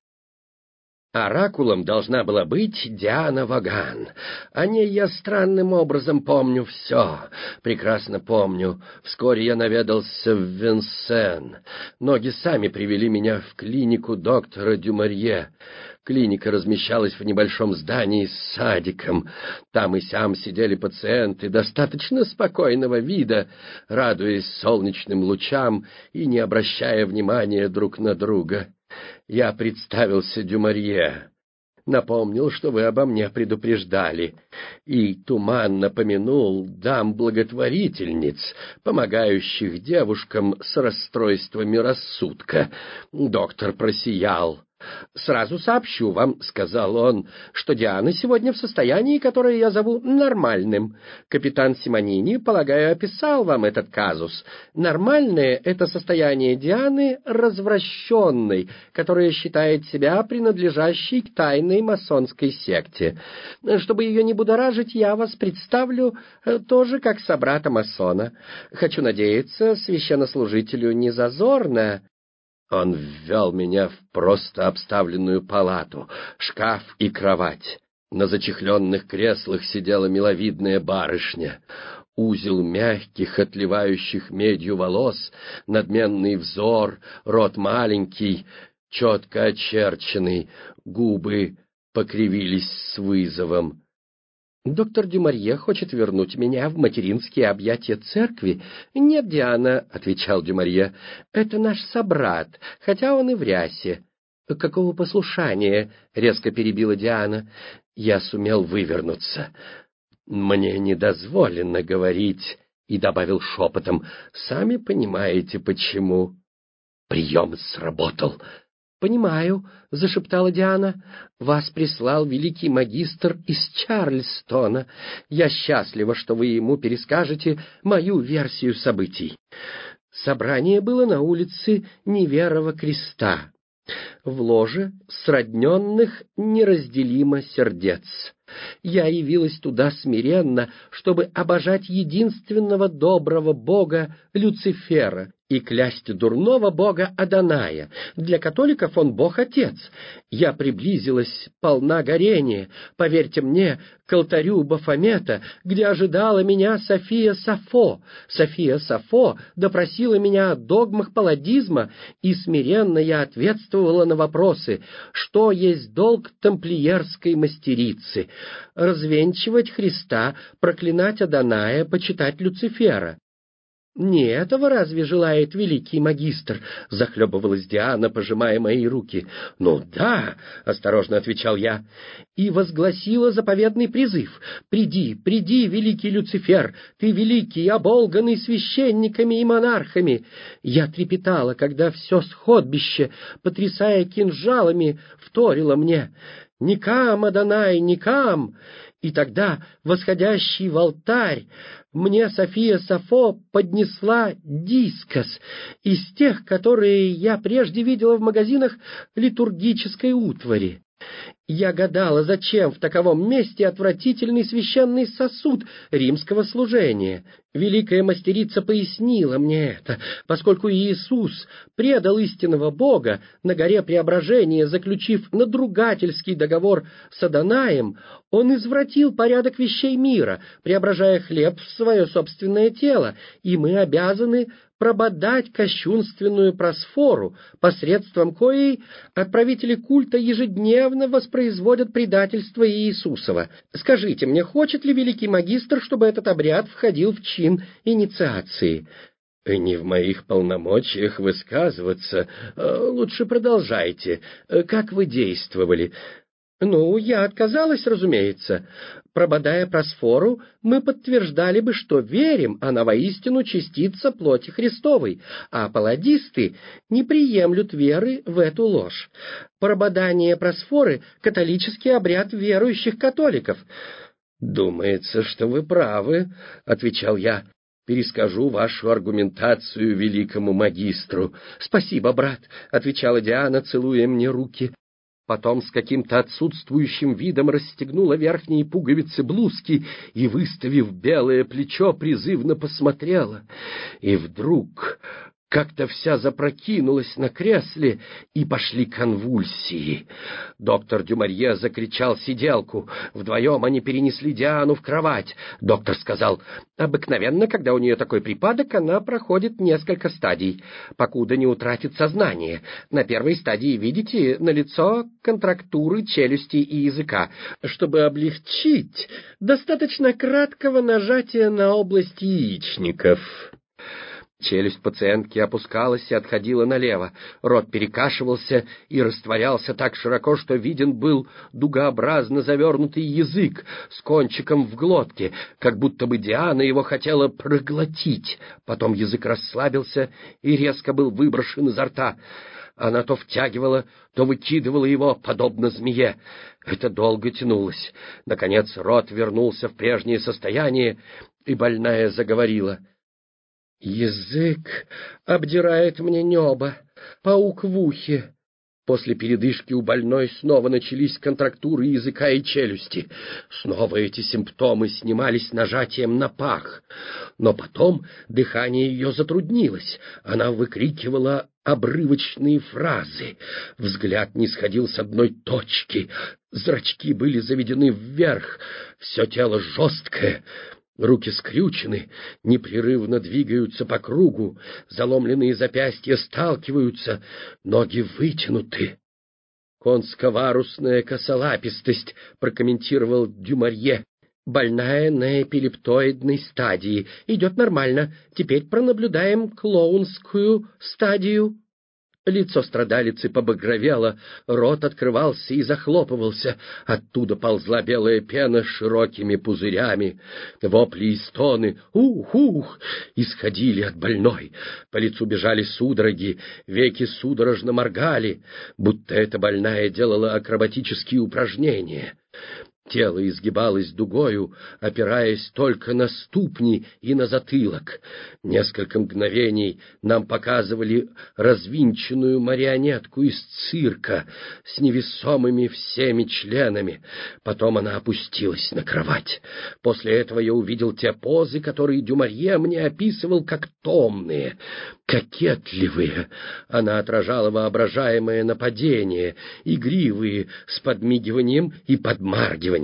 Оракулом должна была быть Диана Ваган. О ней я странным образом помню все, прекрасно помню. Вскоре я наведался в Винсен. Ноги сами привели меня в клинику доктора Дюмарье. Клиника размещалась в небольшом здании с садиком. Там и сям сидели пациенты достаточно спокойного вида, радуясь солнечным лучам и не обращая внимания друг на друга. Я представился Дюмарье. напомнил, что вы обо мне предупреждали, и туманно помянул дам-благотворительниц, помогающих девушкам с расстройствами рассудка. Доктор просиял. «Сразу сообщу вам, — сказал он, — что Диана сегодня в состоянии, которое я зову нормальным. Капитан Симонини, полагаю, описал вам этот казус. Нормальное — это состояние Дианы развращенной, которая считает себя принадлежащей к тайной масонской секте. Чтобы ее не будоражить, я вас представлю тоже как собрата-масона. Хочу надеяться, священнослужителю не зазорно». Он ввел меня в просто обставленную палату, шкаф и кровать. На зачехленных креслах сидела миловидная барышня. Узел мягких, отливающих медью волос, надменный взор, рот маленький, четко очерченный, губы покривились с вызовом. «Доктор Дюмарье хочет вернуть меня в материнские объятия церкви». «Нет, Диана», — отвечал Дюмарье, — «это наш собрат, хотя он и в рясе». «Какого послушания?» — резко перебила Диана. Я сумел вывернуться. «Мне не дозволено говорить», — и добавил шепотом, «сами понимаете, почему». Прием сработал. «Понимаю», — зашептала Диана, — «вас прислал великий магистр из Чарльстона. Я счастлива, что вы ему перескажете мою версию событий». Собрание было на улице Неверова креста, в ложе сродненных неразделимо сердец. Я явилась туда смиренно, чтобы обожать единственного доброго бога Люцифера и клясть дурного бога Адоная. Для католиков он бог-отец. Я приблизилась, полна горения, поверьте мне, к алтарю Бафомета, где ожидала меня София Сафо. София Сафо допросила меня о догмах палладизма, и смиренно я ответствовала на вопросы, что есть долг тамплиерской мастерицы: развенчивать Христа, проклинать Адоная, почитать Люцифера. «Не этого разве желает великий магистр?» — захлебывалась Диана, пожимая мои руки. «Ну да», — осторожно отвечал я, и возгласила заповедный призыв: «Приди, приди, великий Люцифер, ты великий, оболганный священниками и монархами». Я трепетала, когда все сходбище, потрясая кинжалами, вторило мне: «Никам, Адонай, никам!» И тогда, восходящий в алтарь, мне София Сафо поднесла дискос из тех, которые я прежде видела в магазинах литургической утвари. Я гадала, зачем в таковом месте отвратительный священный сосуд римского служения. Великая мастерица пояснила мне это, поскольку Иисус предал истинного Бога на горе Преображения, заключив надругательский договор с Адонаем, он извратил порядок вещей мира, преображая хлеб в свое собственное тело, и мы обязаны прободать кощунственную просфору, посредством коей отправители культа ежедневно воспроизводят предательство Иисусова. Скажите мне, хочет ли великий магистр, чтобы этот обряд входил в чин инициации?» «Не в моих полномочиях высказываться. Лучше продолжайте. Как вы действовали?» «Ну, я отказалась, разумеется. Прободая просфору, мы подтверждали бы, что верим, она воистину частица плоти Христовой, а палладисты не приемлют веры в эту ложь. Прободание просфоры — католический обряд верующих католиков». «Думается, что вы правы», — отвечал я. «Перескажу вашу аргументацию великому магистру». «Спасибо, брат», — отвечала Диана, целуя мне руки. Потом с каким-то отсутствующим видом расстегнула верхние пуговицы блузки и, выставив белое плечо, призывно посмотрела. И вдруг как-то вся запрокинулась на кресле, и пошли конвульсии. Доктор Дюмарье закричал сиделку. Вдвоем они перенесли Диану в кровать. Доктор сказал: «Обыкновенно, когда у нее такой припадок, она проходит несколько стадий, покуда не утратит сознание. На первой стадии, видите, налицо контрактуры челюсти и языка. Чтобы облегчить, достаточно краткого нажатия на область яичников». Челюсть пациентки опускалась и отходила налево, рот перекашивался и растворялся так широко, что виден был дугообразно завернутый язык с кончиком в глотке, как будто бы Диана его хотела проглотить. Потом язык расслабился и резко был выброшен изо рта. Она то втягивала, то выкидывала его, подобно змее. Это долго тянулось. Наконец рот вернулся в прежнее состояние, и больная заговорила. «Язык обдирает мне небо, паук в ухе». После передышки у больной снова начались контрактуры языка и челюсти. Снова эти симптомы снимались нажатием на пах. Но потом дыхание ее затруднилось. Она выкрикивала обрывочные фразы. Взгляд не сходил с одной точки. Зрачки были заведены вверх. Все тело жесткое. Руки скрючены, непрерывно двигаются по кругу, заломленные запястья сталкиваются, ноги вытянуты. «Консковарусная косолапистость», — прокомментировал Дюмарье. «Больная на эпилептоидной стадии. Идет нормально. Теперь пронаблюдаем клоунскую стадию». Лицо страдалицы побагровело, рот открывался и захлопывался, оттуда ползла белая пена широкими пузырями. Вопли и стоны «Ух-ух!» исходили от больной. По лицу бежали судороги, веки судорожно моргали, будто эта больная делала акробатические упражнения. Тело изгибалось дугою, опираясь только на ступни и на затылок. Несколько мгновений нам показывали развинченную марионетку из цирка с невесомыми всеми членами. Потом она опустилась на кровать. После этого я увидел те позы, которые Дюмарье мне описывал как томные, кокетливые. Она отражала воображаемое нападение, игривые, с подмигиванием и подмаргиванием.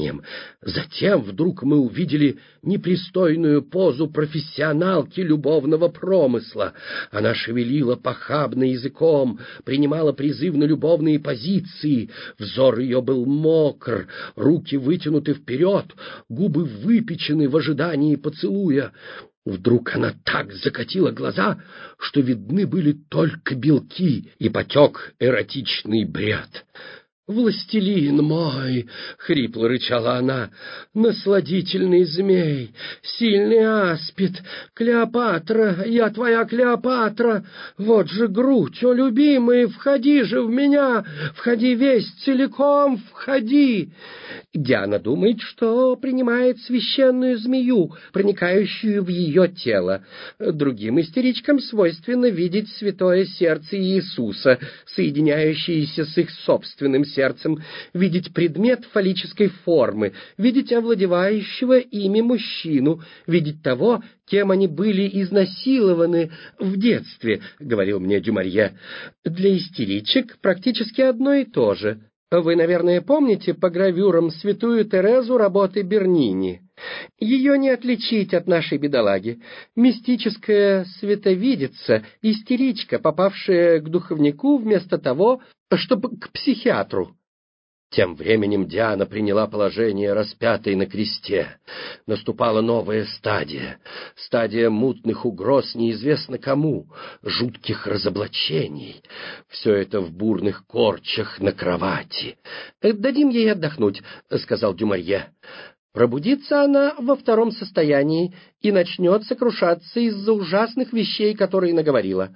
Затем вдруг мы увидели непристойную позу профессионалки любовного промысла. Она шевелила похабно языком, принимала призывно любовные позиции. Взор ее был мокр, руки вытянуты вперед, губы выпечены в ожидании поцелуя. Вдруг она так закатила глаза, что видны были только белки, и потек эротичный бред. «Властелин мой!» — хрипло рычала она. «Насладительный змей! Сильный аспид! Клеопатра! Я твоя Клеопатра! Вот же грудь! О, любимый, входи же в меня! Входи весь целиком, входи!» Диана думает, что принимает священную змею, проникающую в ее тело. Другим истеричкам свойственно видеть святое сердце Иисуса, соединяющееся с их собственным сердцем. сердцем, видеть предмет фаллической формы, видеть овладевающего ими мужчину, видеть того, кем они были изнасилованы в детстве, — говорил мне Дюмарье. Для истеричек практически одно и то же. Вы, наверное, помните по гравюрам святую Терезу работы Бернини. Ее не отличить от нашей бедолаги. Мистическая световидица, истеричка, попавшая к духовнику вместо того, чтобы к психиатру. Тем временем Диана приняла положение распятой на кресте. Наступала новая стадия, стадия мутных угроз неизвестно кому, жутких разоблачений. Все это в бурных корчах на кровати. «Дадим ей отдохнуть», — сказал Дюмарье. «Пробудится она во втором состоянии и начнет сокрушаться из-за ужасных вещей, которые наговорила.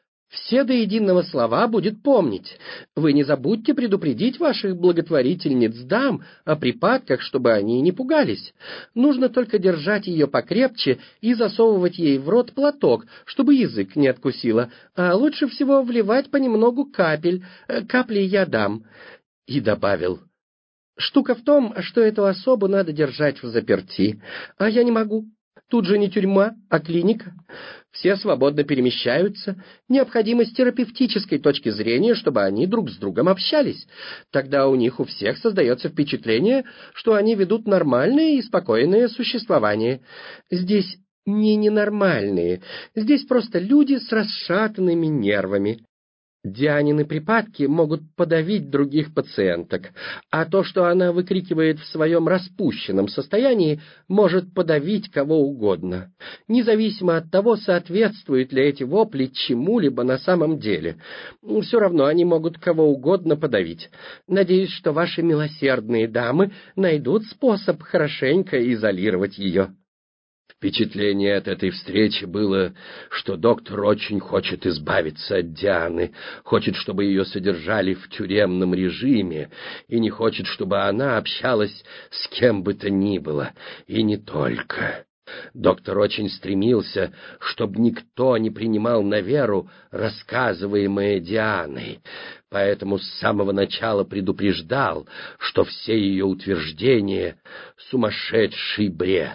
Все до единого слова будет помнить. Вы не забудьте предупредить ваших благотворительниц-дам о припадках, чтобы они не пугались. Нужно только держать ее покрепче и засовывать ей в рот платок, чтобы язык не откусило, а лучше всего вливать понемногу капель, капли я дам». И добавил: «Штука в том, что эту особу надо держать взаперти, а я не могу. Тут же не тюрьма, а клиника. Все свободно перемещаются. Необходимо с терапевтической точки зрения, чтобы они друг с другом общались. Тогда у них у всех создается впечатление, что они ведут нормальное и спокойное существование. Здесь не ненормальные. Здесь просто люди с расшатанными нервами». Дианины припадки могут подавить других пациенток, а то, что она выкрикивает в своем распущенном состоянии, может подавить кого угодно, независимо от того, соответствуют ли эти вопли чему-либо на самом деле. Все равно они могут кого угодно подавить. Надеюсь, что ваши милосердные дамы найдут способ хорошенько изолировать ее». Впечатление от этой встречи было, что доктор очень хочет избавиться от Дианы, хочет, чтобы ее содержали в тюремном режиме, и не хочет, чтобы она общалась с кем бы то ни было, и не только. Доктор очень стремился, чтобы никто не принимал на веру рассказываемое Дианой, поэтому с самого начала предупреждал, что все ее утверждения — сумасшедший бред.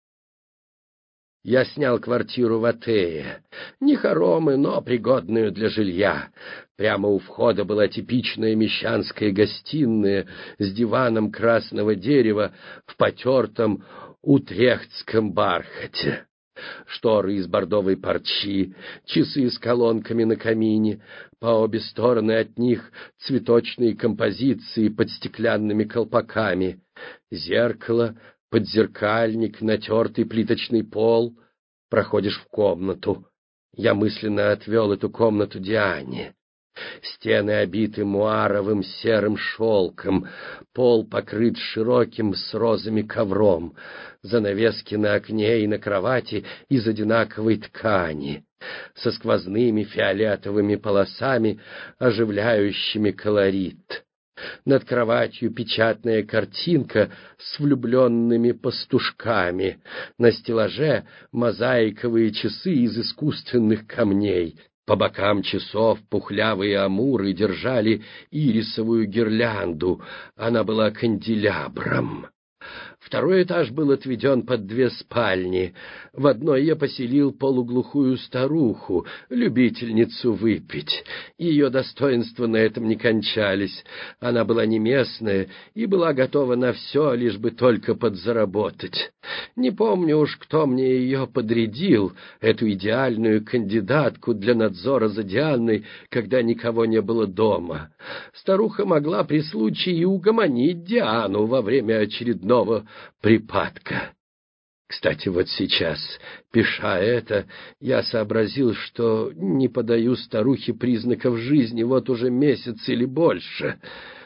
Я снял квартиру в Атее, не хоромы, но пригодную для жилья. Прямо у входа была типичная мещанская гостиная с диваном красного дерева в потертом утрехтском бархате. Шторы из бордовой парчи, часы с колонками на камине, по обе стороны от них цветочные композиции под стеклянными колпаками, зеркало, подзеркальник, натертый плиточный пол. Проходишь в комнату. Я мысленно отвел эту комнату Диане. Стены обиты муаровым серым шелком, пол покрыт широким с розами ковром, занавески на окне и на кровати из одинаковой ткани, со сквозными фиолетовыми полосами, оживляющими колорит. Над кроватью печатная картинка с влюбленными пастушками, на стеллаже мозаиковые часы из искусственных камней. По бокам часов пухлявые амуры держали ирисовую гирлянду, она была канделябром. Второй этаж был отведен под две спальни. В одной я поселил полуглухую старуху, любительницу выпить. Ее достоинства на этом не кончались. Она была не местная и была готова на все, лишь бы только подзаработать. Не помню уж, кто мне ее подрядил, эту идеальную кандидатку для надзора за Дианой, когда никого не было дома. Старуха могла при случае и угомонить Диану во время очередного припадка. Кстати, вот сейчас, пиша это, я сообразил, что не подаю старухе признаков жизни вот уже месяц или больше.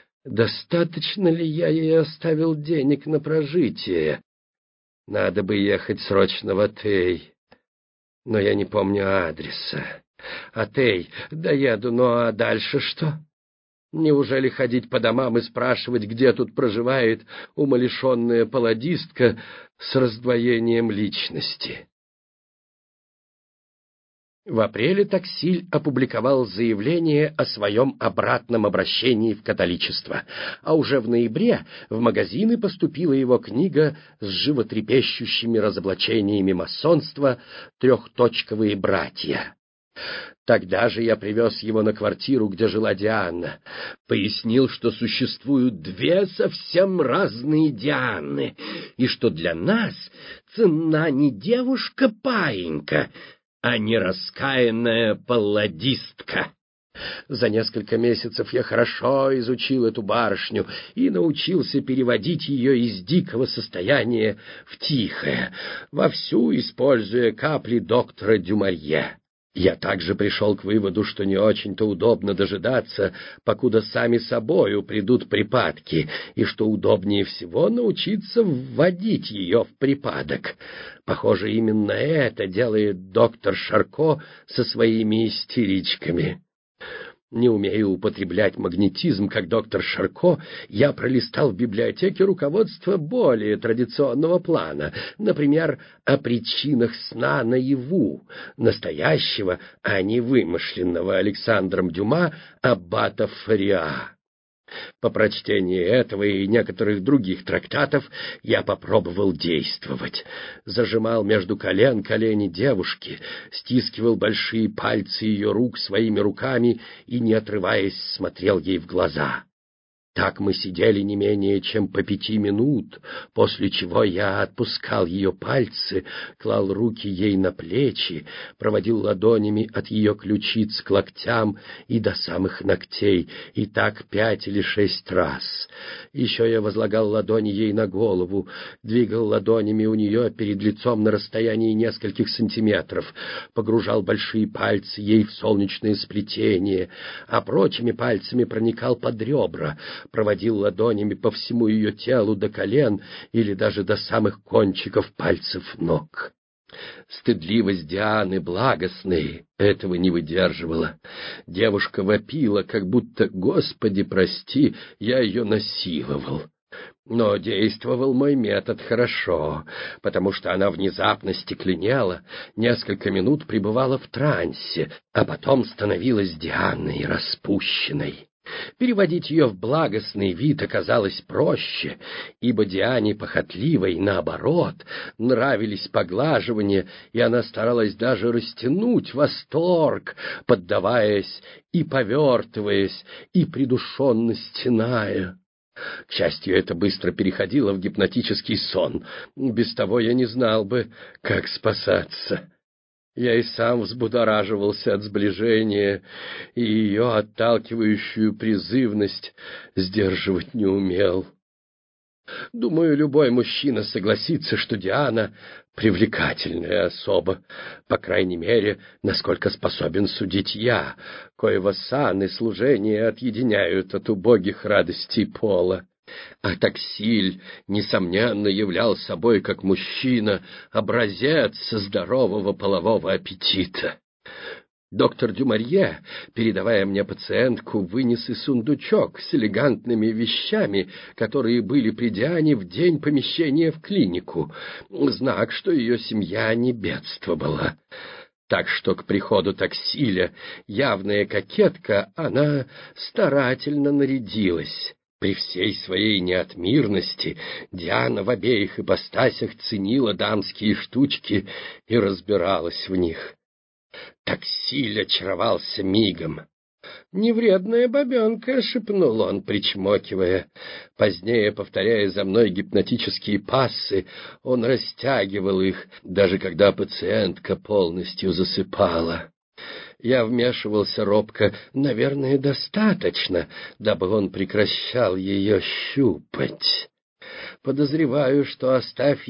Достаточно ли я ей оставил денег на прожитие? Надо бы ехать срочно в Атей, но я не помню адреса. Атей, доеду, ну а дальше что? Неужели ходить по домам и спрашивать, где тут проживает умалишенная палладистка с раздвоением личности? В апреле Таксиль опубликовал заявление о своем обратном обращении в католичество, а уже в ноябре в магазины поступила его книга с животрепещущими разоблачениями масонства «Трехточковые братья». Тогда же я привез его на квартиру, где жила Диана. Пояснил, что существуют две совсем разные Дианы, и что для нас ценна не девушка-паинька, а не раскаянная палладистка. За несколько месяцев я хорошо изучил эту барышню и научился переводить ее из дикого состояния в тихое, вовсю используя капли доктора Дюмарье. Я также пришел к выводу, что не очень-то удобно дожидаться, покуда сами собою придут припадки, и что удобнее всего научиться вводить ее в припадок. Похоже, именно это делает доктор Шарко со своими истеричками. Не умея употреблять магнетизм, как доктор Шарко, я пролистал в библиотеке руководство более традиционного плана, например, о причинах сна наяву, настоящего, а не вымышленного Александром Дюма аббата Фариа. По прочтении этого и некоторых других трактатов я попробовал действовать. Зажимал между колен колени девушки, стискивал большие пальцы ее рук своими руками и, не отрываясь, смотрел ей в глаза. Так мы сидели не менее чем по пяти минут, после чего я отпускал ее пальцы, клал руки ей на плечи, проводил ладонями от ее ключиц к локтям и до самых ногтей, и так пять или шесть раз. Еще я возлагал ладони ей на голову, двигал ладонями у нее перед лицом на расстоянии нескольких сантиметров, погружал большие пальцы ей в солнечное сплетение, а прочими пальцами проникал под ребра, проводил ладонями по всему ее телу до колен или даже до самых кончиков пальцев ног. Стыдливость Дианы благостной этого не выдерживала. Девушка вопила, как будто «Господи, прости, я ее насиловал». Но действовал мой метод хорошо, потому что она внезапно стекленела, несколько минут пребывала в трансе, а потом становилась Дианой распущенной. Переводить ее в благостный вид оказалось проще, ибо Диане похотливой, наоборот, нравились поглаживания, и она старалась даже растянуть восторг, поддаваясь и повертываясь, и придушенно стеная. К счастью, это быстро переходило в гипнотический сон. Без того я не знал бы, как спасаться. Я и сам взбудораживался от сближения, и ее отталкивающую призывность сдерживать не умел. Думаю, любой мужчина согласится, что Диана — привлекательная особа, по крайней мере, насколько способен судить я, коего сан и служение отъединяют от убогих радостей пола. А Таксиль, несомненно, являл собой, как мужчина, образец здорового полового аппетита. Доктор Дюмарье, передавая мне пациентку, вынес и сундучок с элегантными вещами, которые были при Диане в день помещения в клинику, знак, что ее семья не бедствовала. Так что к приходу Таксиля, явная кокетка, она старательно нарядилась. При всей своей неотмирности Диана в обеих ипостасях ценила дамские штучки и разбиралась в них. Таксиль очаровался мигом. «Невредная бабенка», — шепнул он, причмокивая. Позднее, повторяя за мной гипнотические пассы, он растягивал их, даже когда пациентка полностью засыпала. Я вмешивался робко, наверное, достаточно, дабы он прекращал ее щупать. Подозреваю, что, оставь